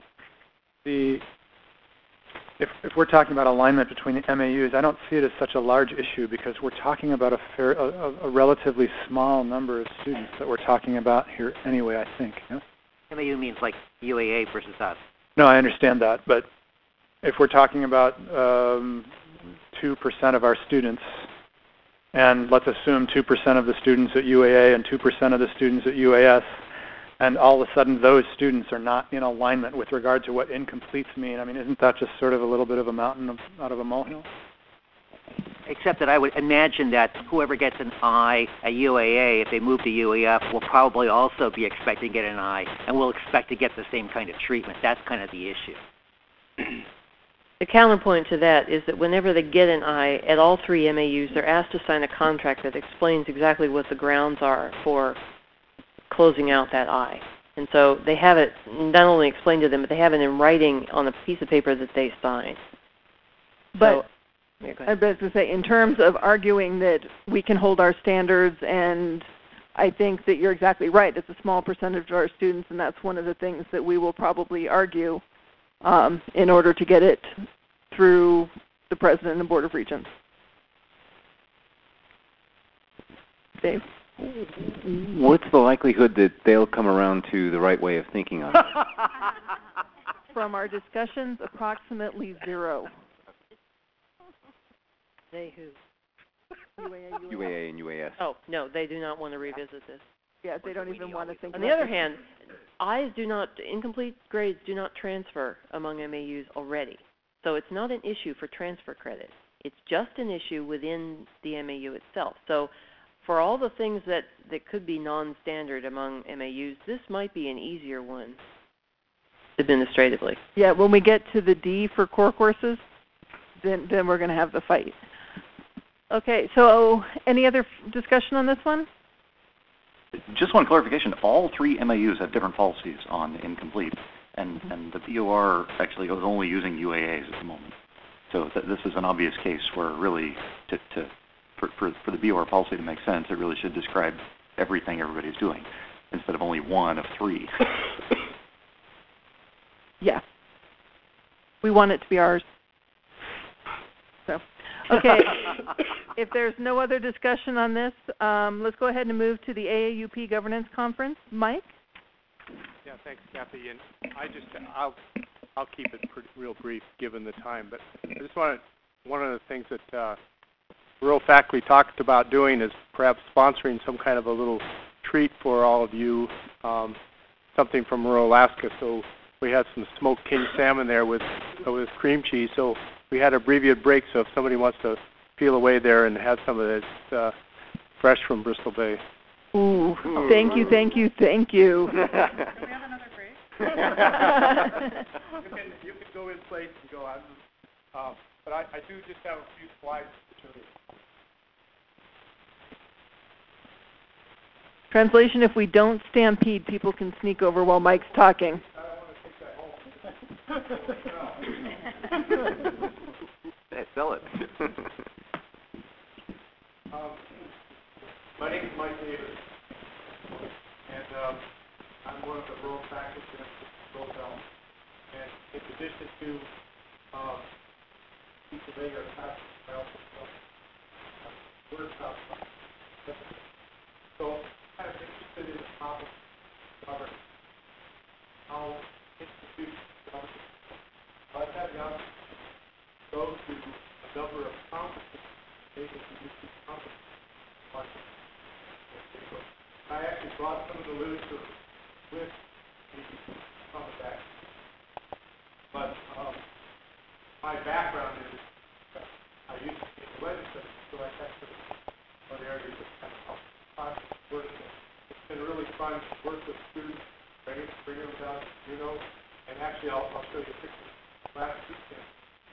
if we're talking about alignment between the MAUs, I don't see it as such a large issue because we're talking about a relatively small number of students that we're talking about here anyway, I think. Yeah? MAU means like UAA versus us. No, I understand that, but if we're talking about 2% of our students, and let's assume 2% of the students at UAA and 2% of the students at UAS, and all of a sudden those students are not in alignment with regard to what incompletes mean. I mean, isn't that just sort of a little bit of a mountain out of a molehill? Except that I would imagine that whoever gets an I at UAA, if they move to UAF, will probably also be expecting to get an I, and will expect to get the same kind of treatment. That's kind of the issue. The counterpoint to that is that whenever they get an I at all three MAUs, they're asked to sign a contract that explains exactly what the grounds are for closing out that I. And so they have it not only explained to them, but they have it in writing on a piece of paper that they sign. But I was going to say, in terms of arguing that we can hold our standards, and I think that you're exactly right. It's a small percentage of our students, and that's one of the things that we will probably argue in order to get it through the President and the Board of Regents. Dave? What's the likelihood that they'll come around to the right way of thinking on it? From our discussions, approximately 0. They who? UAA and UAS. Oh, no, they do not want to revisit this. Yeah, they don't even want to think On about the other it. hand, I's do not, incomplete grades do not transfer among MAUs already. So it's not an issue for transfer credit. It's just an issue within the MAU itself. So for all the things that could be non-standard among MAUs, this might be an easier one administratively. Yeah, when we get to the D for core courses, then we're going to have the fight. Okay, so any other discussion on this one? Just one clarification. All three MAUs have different policies on incomplete, and the BOR actually is only using UAAs at the moment. So this is an obvious case where really for the BOR policy to make sense, it really should describe everything everybody's doing instead of only one of three. Yeah. We want it to be ours. So, okay. If there's no other discussion on this, let's go ahead and move to the AAUP Governance Conference. Mike? Yeah, thanks, Kathy. And I'll keep it real brief given the time. But I just wanted, one of the things that rural faculty talked about doing is perhaps sponsoring some kind of a little treat for all of you, something from rural Alaska. So we had some smoked king salmon there with cream cheese. So we had abbreviated break. So if somebody wants to peel away there and have some of this fresh from Bristol Bay. Ooh, thank you, thank you, thank you. Can we have another break? you can go in place and go out. But I do just have a few slides to show you. Translation, if we don't stampede, people can sneak over while Mike's talking. Hey, sell it. My name is Mike Davis, and I'm one of the rural faculty at Roselle. And in addition to teaching regular classes, I also workshop. So I'm kind of interested in the topic of governance, how institutions govern. I've had the opportunity to go to a number of conferences, maybe to do these conferences. I actually brought some of the literature with me from back. But my background is I used to be in the legislature, so I have to one areas of kind of work. It's been really fun to work with students, bring them down, and actually I'll show you a picture last weekend.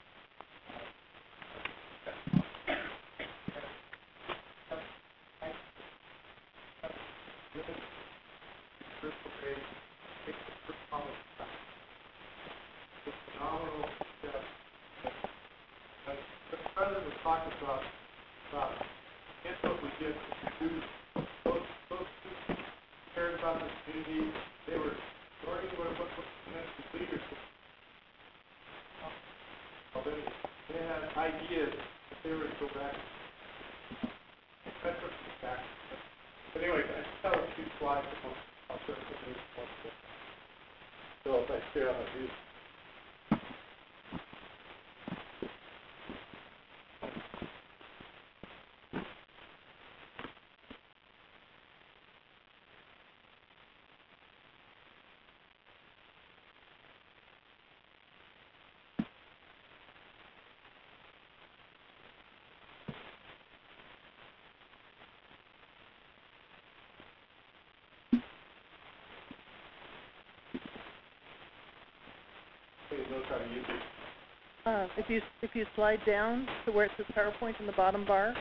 If you slide down to where it says PowerPoint in the bottom bar.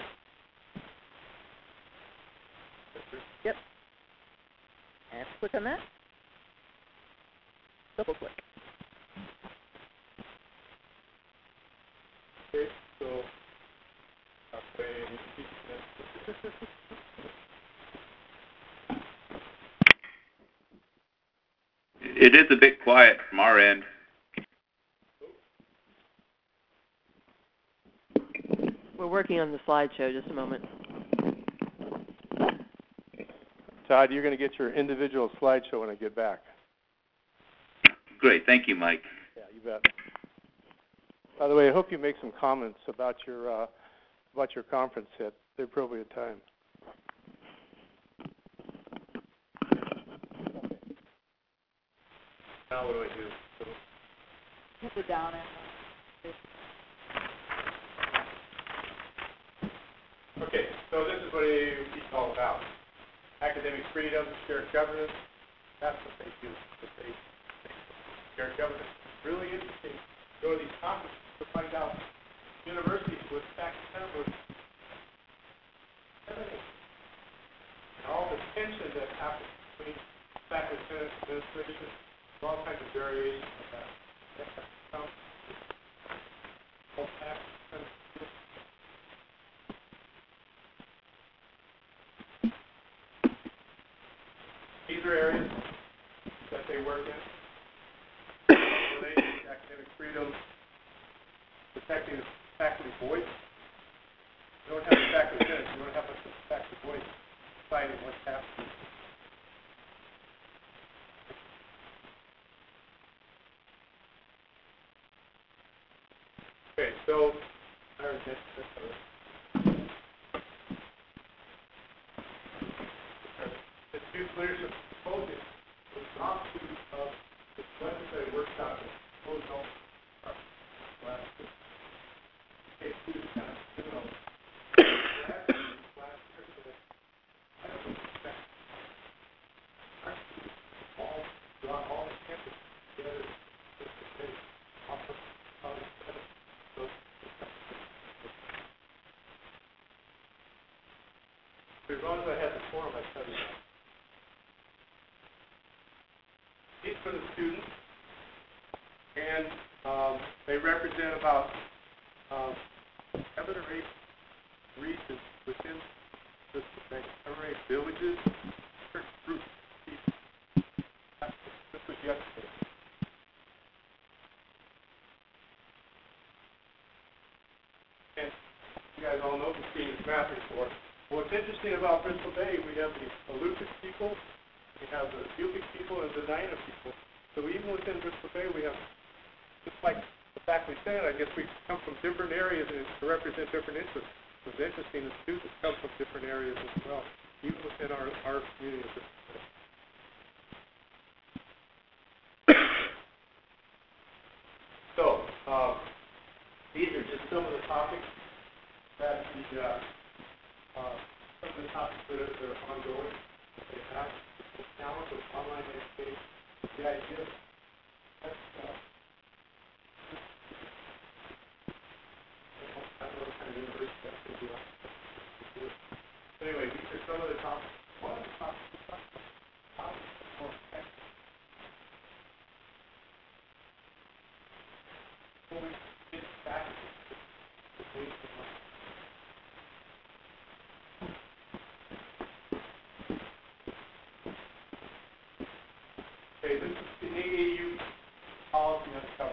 Yep. And click on that. Double click. Okay, so it is a bit quiet from our end. We're working on the slideshow. Just a moment. Todd, you're going to get your individual slideshow when I get back. Great. Thank you, Mike. Yeah, you bet. By the way, I hope you make some comments about your conference at the appropriate time. Now what do I do? Hit the down arrow. Okay, so this is what it's all about. Academic freedom, shared governance, that's what they do. Shared governance. Really interesting. Go to these conferences to find out universities with faculty senate and all the tension that happens between faculty senate and administration, all kinds of variations of that. These are areas that they work in. Related to academic freedom, protecting the faculty voice. You don't have a faculty senate, you don't have a faculty voice deciding what's happening. Okay, so the student leadership symposium was an offshoot of the legislative workshop that was held last year. Okay, students kind of last year, so all throughout all the campus together. As long as I had the forum, I studied that. These are the students, and they represent about 7 or 8 regions within the 7 or 8 villages, certain groups of people. This was yesterday. And you guys all know the Stevens Math Report. What's interesting about Bristol Bay, we have the Alutiiq people, we have the Yupik people, and the Dena'ina people. So even within Bristol Bay, we have, just like the faculty said, I guess we come from different areas and to represent different interests. What's interesting is students come from different areas as well, even within our community of Bristol Bay. So, these are just some of the topics that some of the topics that are ongoing. They have the challenge of online education. The idea that's anyway, these are some of the topics. One of the topics is how to more effective. When we get back to the basic okay, this is the AAU policy on coverage.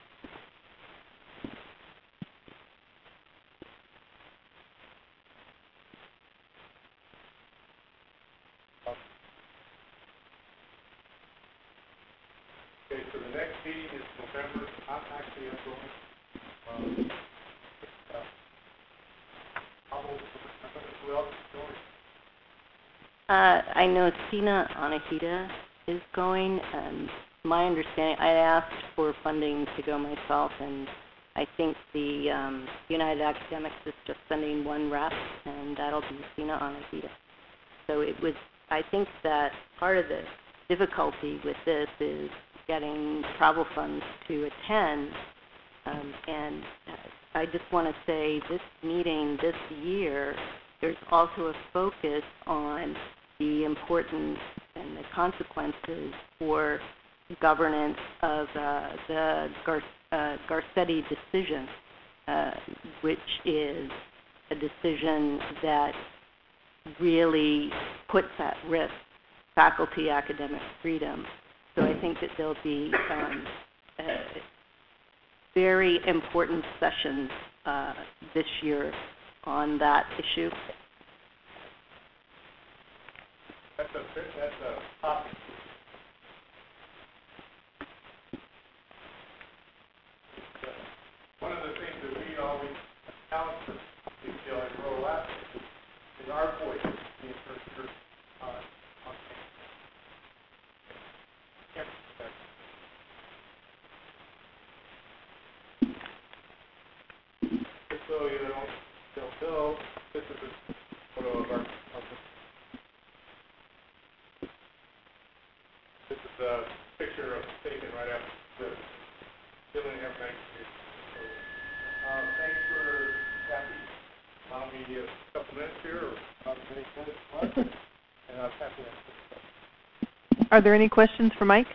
Okay, so the next meeting is November. I'm going. Who else is going? I know Sina Anahita is going. My understanding, I asked for funding to go myself, and I think the United Academics is just sending one rep, and that'll be Sina Anahita. So it was, I think that part of the difficulty with this is getting travel funds to attend, and I just want to say this meeting this year, there's also a focus on the importance and the consequences for governance of the Garcetti decision, which is a decision that really puts at risk faculty academic freedom. So I think that there'll be very important sessions this year on that issue. That's a topic. One of the things that we always account for UCLA Rural Access is our voice in the interpreter on campus. Just so you don't know, this is a photo of our this is a picture of taken right after the Dillingham Bank. So, thanks for Kathy allowing me a couple minutes here, or about as many minutes as much, and I was happy to answer. Are there any questions for Mike?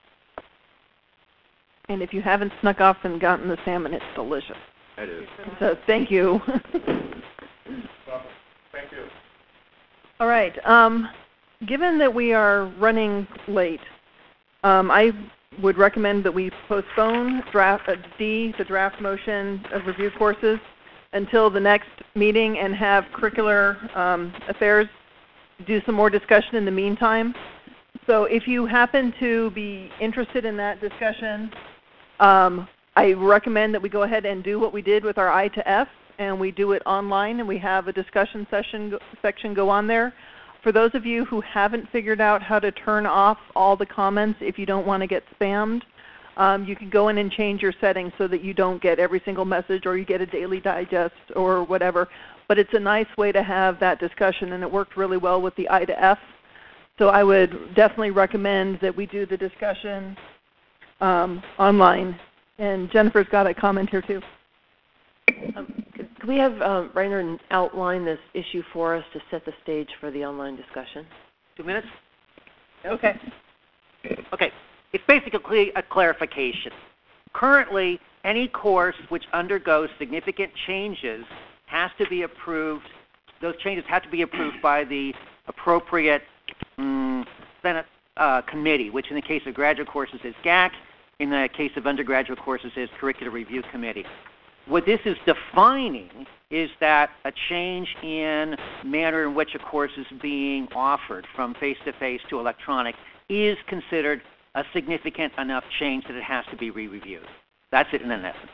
And if you haven't snuck off and gotten the salmon, it's delicious. I do. So thank you. Well, thank you. All right. Given that we are running late, I would recommend that we postpone draft D, the draft motion of review courses, until the next meeting and have curricular affairs do some more discussion in the meantime. So if you happen to be interested in that discussion, I recommend that we go ahead and do what we did with our I to F, and we do it online, and we have a discussion section go on there. For those of you who haven't figured out how to turn off all the comments if you don't want to get spammed, you can go in and change your settings so that you don't get every single message or you get a daily digest or whatever. But it's a nice way to have that discussion, and it worked really well with the I to F. So I would definitely recommend that we do the discussion online. And Jennifer's got a comment here too. Could we have Rainer outline this issue for us to set the stage for the online discussion? 2 minutes? Okay. Okay. It's basically a clarification. Currently, any course which undergoes significant changes has to be approved. Those changes have to be approved by the appropriate Senate committee, which in the case of graduate courses is GAC. In the case of undergraduate courses is Curricular Review Committee. What this is defining is that a change in manner in which a course is being offered from face-to-face to electronic is considered a significant enough change that it has to be re-reviewed. That's it in an essence.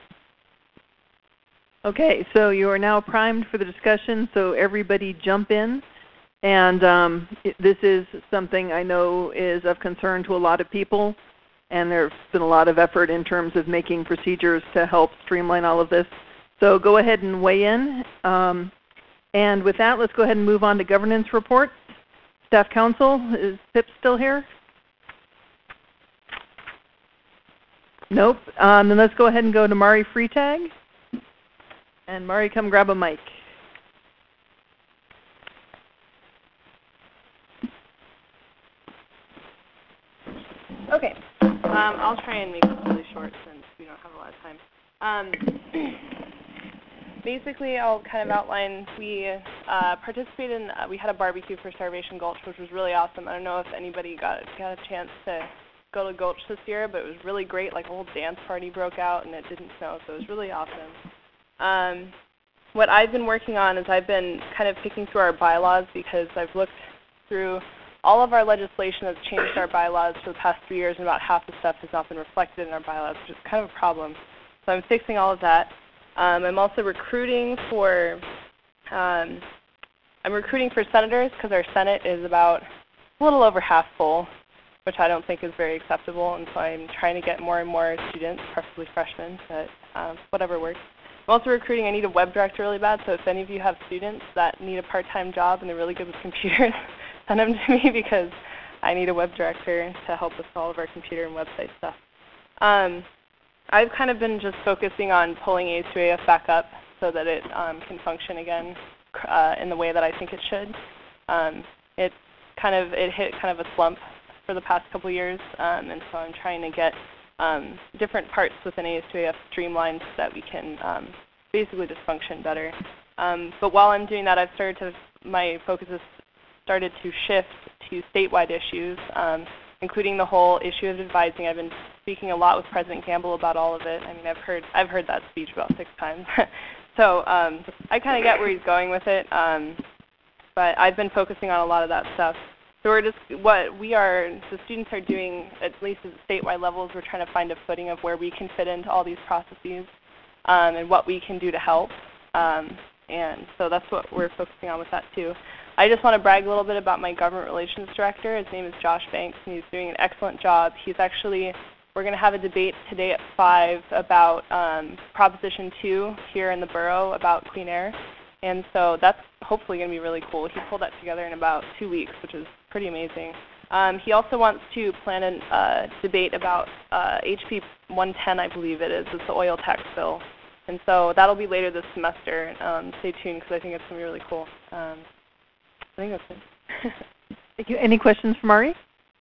Okay, so you are now primed for the discussion, so everybody jump in. And this is something I know is of concern to a lot of people, and there's been a lot of effort in terms of making procedures to help streamline all of this. So go ahead and weigh in. And with that, let's go ahead and move on to governance reports. Staff Council, is Pip still here? Nope. Then let's go ahead and go to Mari Freitag. And Mari, come grab a mic. Okay. I'll try and make this really short since we don't have a lot of time. Basically, I'll kind of outline, we participated in, we had a barbecue for Starvation Gulch, which was really awesome. I don't know if anybody got a chance to go to Gulch this year, but it was really great. Like a whole dance party broke out, and it didn't snow, so it was really awesome. What I've been working on is I've been kind of picking through our bylaws because I've looked through all of our legislation that's changed our bylaws for the past 3 years, and about half the stuff has not been reflected in our bylaws, which is kind of a problem. So I'm fixing all of that. I'm also recruiting for senators because our Senate is about a little over half full, which I don't think is very acceptable, and so I'm trying to get more and more students, preferably freshmen, but whatever works. I'm also recruiting. I need a web director really bad, so if any of you have students that need a part-time job and they're really good with computers, send them to me because I need a web director to help with all of our computer and website stuff. I've kind of been just focusing on pulling A2AF back up so that it can function again in the way that I think it should. It hit kind of a slump for the past couple years, and so I'm trying to get different parts within AS2AF streamlined so that we can basically just function better. But while I'm doing that, my focus has started to shift to statewide issues, including the whole issue of advising. I've been speaking a lot with President Campbell about all of it. I mean, I've heard that speech about 6 times. So I kind of get where he's going with it, but I've been focusing on a lot of that stuff. So the students are doing, at least at the statewide levels, we're trying to find a footing of where we can fit into all these processes and what we can do to help. And so that's what we're focusing on with that too. I just want to brag a little bit about my government relations director. His name is Josh Banks, and he's doing an excellent job. We're going to have a debate today at 5 about Proposition 2 here in the borough about clean air. And so that's hopefully going to be really cool. He pulled that together in about 2 weeks, which is pretty amazing. He also wants to plan a debate about HB 110, I believe it is. It's the oil tax bill. And so that'll be later this semester. Stay tuned because I think it's going to be really cool. I think that's it. Thank you. Any questions for Mari?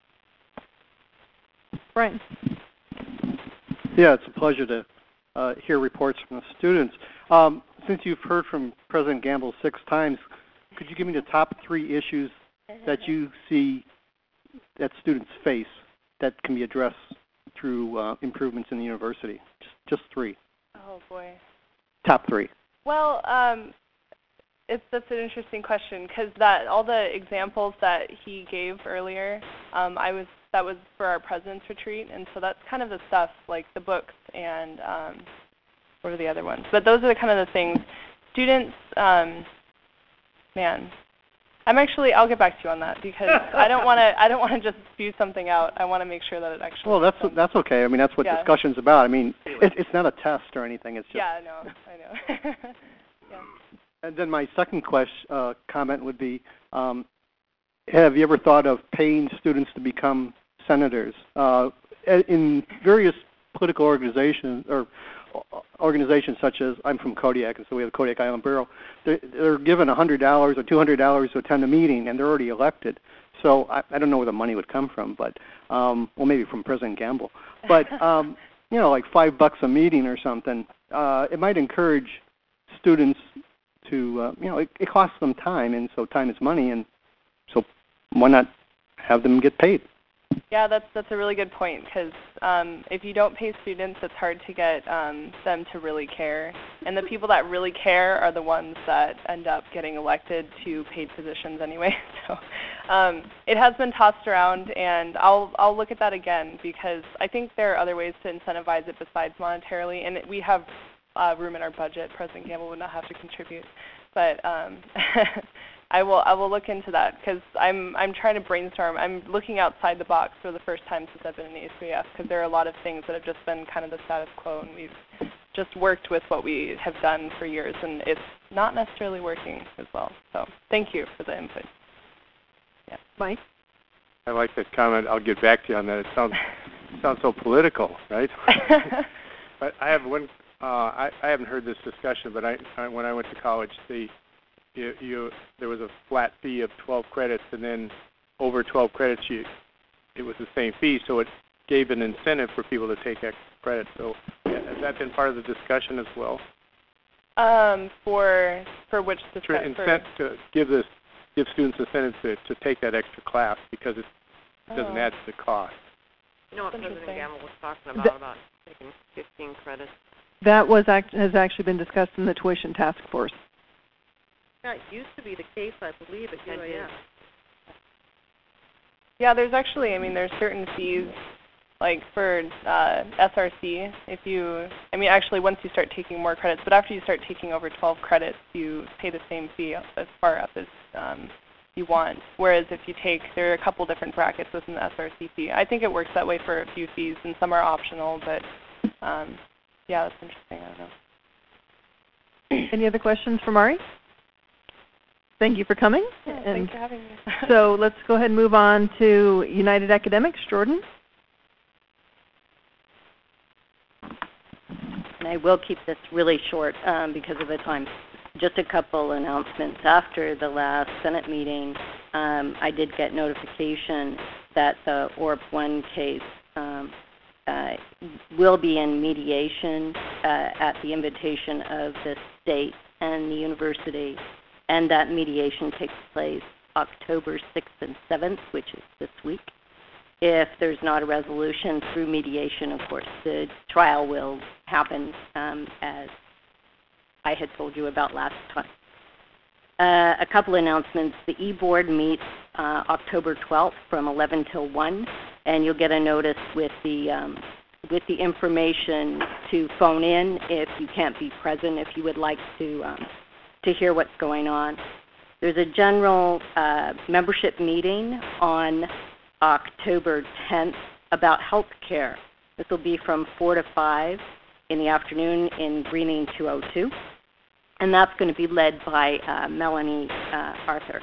Brian. Yeah, it's a pleasure to hear reports from the students. Since you've heard from President Campbell 6 times, could you give me the top 3 issues that you see that students face that can be addressed through improvements in the university? Just 3. Oh, boy. Top 3. Well, that's an interesting question because all the examples that he gave earlier, that was for our President's Retreat, and so that's kind of the stuff like the books and what are the other ones? But those are kind of the things. Students, man, I'll get back to you on that because I don't want to just spew something out. I want to make sure that it actually. Well, that's okay. I mean, that's what discussion's about. I mean, it's not a test or anything. It's just. Yeah, I know. Yeah. And then my second comment would be, have you ever thought of paying students to become senators? In various political organizations or organizations such as, I'm from Kodiak, and so we have the Kodiak Island Bureau, they're given $100 or $200 to attend a meeting, and they're already elected. So I don't know where the money would come from, but, well, maybe from President Gamble. But, you know, like $5 a meeting or something, it might encourage students to, you know, it costs them time, and so time is money, and so why not have them get paid? Yeah, that's a really good point, because if you don't pay students, it's hard to get them to really care. And the people that really care are the ones that end up getting elected to paid positions anyway. So it has been tossed around, and I'll look at that again, because I think there are other ways to incentivize it besides monetarily, and we have room in our budget. President Gamble would not have to contribute, but I will look into that, because I'm trying to brainstorm. I'm looking outside the box for the first time since I've been in the ACF, because there are a lot of things that have just been kind of the status quo, and we've just worked with what we have done for years, and it's not necessarily working as well. So thank you for the input. Yeah, Mike? I like that comment. I'll get back to you on that. It sounds so political, right? But I have one. I haven't heard this discussion, but when I went to college, there was a flat fee of 12 credits, and then over 12 credits, it was the same fee, so it gave an incentive for people to take extra credits. So has that been part of the discussion as well? For which discussion? To give students incentive to take that extra class, because it doesn't add to the cost. You know what President Gamble was talking about taking 15 credits? That has actually been discussed in the tuition task force. Yeah, it used to be the case, I believe, at UAF. Yeah, there's actually, there's certain fees, like for SRC, actually once you start taking more credits, but after you start taking over 12 credits, you pay the same fee as far up as you want. Whereas if you there are a couple different brackets within the SRC fee. I think it works that way for a few fees, and some are optional, but yeah, that's interesting. I don't know. Any other questions for Mari? Thank you for coming. Yeah, thanks for having me. So let's go ahead and move on to United Academics. Jordan? And I will keep this really short because of the time. Just a couple announcements. After the last Senate meeting, I did get notification that the ORP 1 case will be in mediation at the invitation of the state and the university. And that mediation takes place October 6th and 7th, which is this week. If there's not a resolution through mediation, of course, the trial will happen as I had told you about last time. A couple announcements. The e-board meets October 12th from 11 till 1, and you'll get a notice with the information to phone in if you can't be present, if you would like to hear what's going on. There's a general membership meeting on October 10th about health care. This will be from 4 to 5 in the afternoon in Greening 202. And that's going to be led by Melanie Arthur.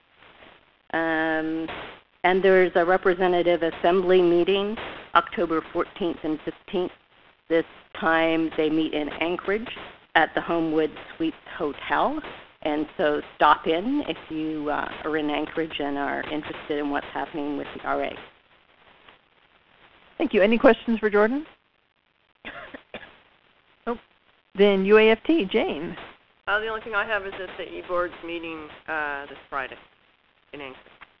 And there's a representative assembly meeting October 14th and 15th. This time they meet in Anchorage at the Homewood Suites Hotel. And so stop in if you are in Anchorage and are interested in what's happening with the RA. Thank you. Any questions for Jordan? Nope. Then UAFT, Jane. The only thing I have is that the e-board's meeting this Friday in Anchorage.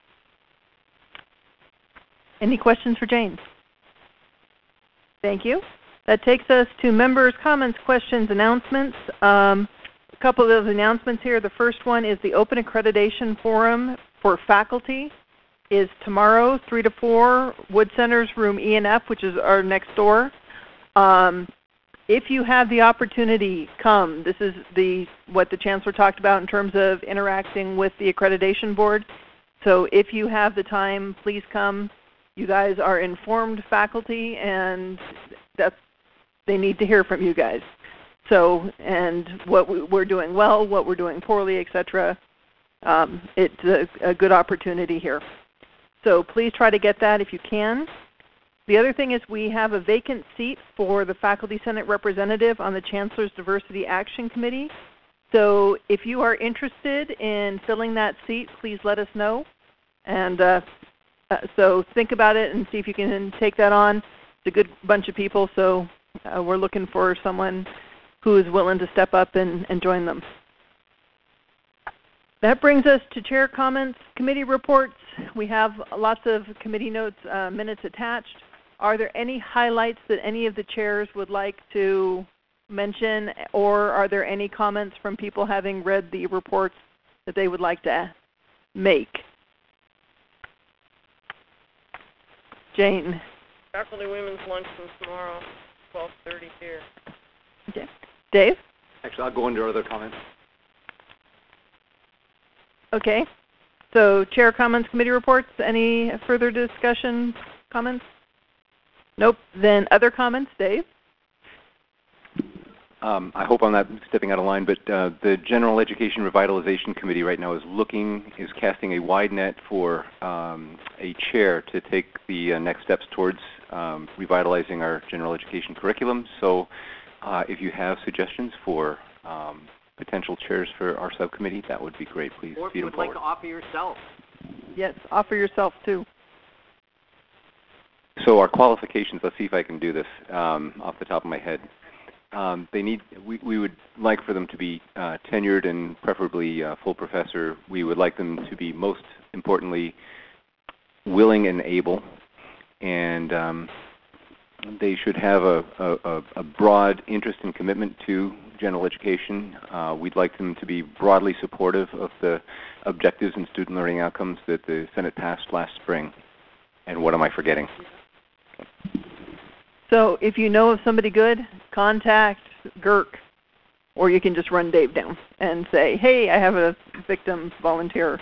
Any questions for Jane? Thank you. That takes us to members' comments, questions, announcements. A couple of those announcements here. The first one is the Open Accreditation Forum for faculty is tomorrow, 3 to 4, Wood Center's room E&F, which is our next door. If you have the opportunity, come. This is what the Chancellor talked about in terms of interacting with the accreditation board. So if you have the time, please come. You guys are informed faculty, and they need to hear from you guys. So, and what we're doing well, what we're doing poorly, etc. It's a good opportunity here. So please try to get that if you can. The other thing is we have a vacant seat for the Faculty Senate representative on the Chancellor's Diversity Action Committee. So if you are interested in filling that seat, please let us know. And so think about it and see if you can take that on. It's a good bunch of people, so we're looking for someone who is willing to step up and join them. That brings us to chair comments, committee reports. We have lots of committee notes, minutes attached. Are there any highlights that any of the chairs would like to mention, or are there any comments from people having read the reports that they would like to make? Jane. Faculty Women's Luncheon tomorrow, 12:30 here. Okay. Dave? Actually, I'll go into other comments. Okay. So chair comments, committee reports, any further discussion, comments? Nope. Then other comments, Dave? I hope I'm not stepping out of line, but the General Education Revitalization Committee right now is casting a wide net for a chair to take the next steps towards revitalizing our general education curriculum. So if you have suggestions for potential chairs for our subcommittee, that would be great. Please or if feed you them would like forward. to offer yourself. Yes, offer yourself too. So our qualifications, let's see if I can do this off the top of my head. We would like for them to be tenured and preferably full professor. We would like them to be, most importantly, willing and able, and they should have a broad interest and commitment to general education. We'd like them to be broadly supportive of the objectives and student learning outcomes that the Senate passed last spring. And what am I forgetting? So if you know of somebody good, contact GERC, or you can just run Dave down and say, hey, I have a victim volunteer.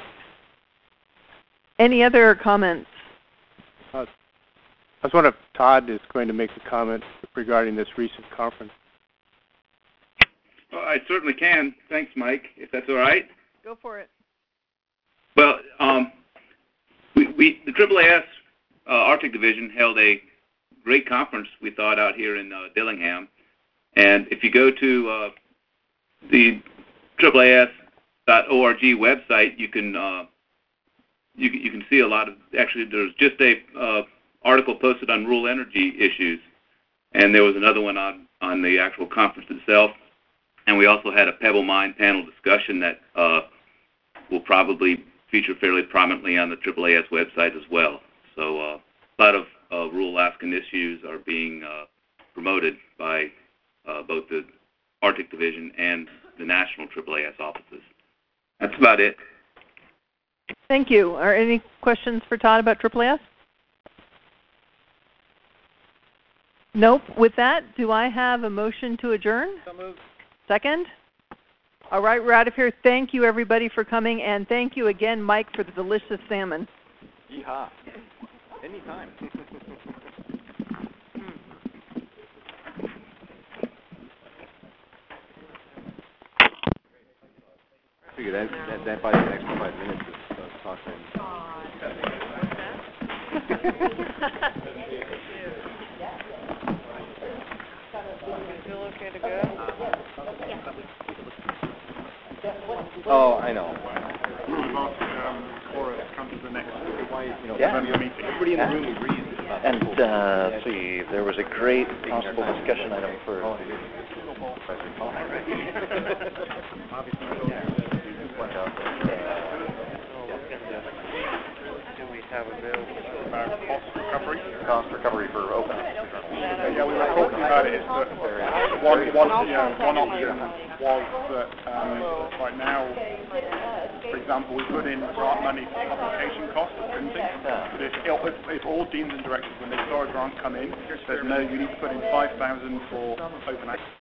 Any other comments? I was wondering if Todd is going to make a comment regarding this recent conference. Well, I certainly can. Thanks, Mike, if that's all right. Go for it. Well, the AAAS Arctic Division held a great conference, we thought, out here in Dillingham. And if you go to the AAAS.org website, you can see a lot of, actually there's just a article posted on rural energy issues, and there was another one on the actual conference itself. And we also had a Pebble Mine panel discussion that will probably feature fairly prominently on the AAAS website as well. So a lot of rural Alaskan issues are being promoted by both the Arctic Division and the national AAAS offices. That's about it. Thank you. Are any questions for Todd about AAAS? Nope. With that, do I have a motion to adjourn? So moved. Second? All right, we're out of here. Thank you, everybody, for coming, and thank you again, Mike, for the delicious salmon. Yeehaw. Anytime. I figure that buys an extra 5 minutes of talking. Feel okay to go? Oh, I know. Come to the next Yeah. Everybody in the room agrees. And let's see, there was a great possible discussion item for. Do we have available? About Cost recovery for open. Yeah, we were talking about it. Is that one option was that right now, for example, we put in grant money for publication costs of printing. But if all deans and directors, when they saw a grant come in, said no, you need to put in $5,000 for open access.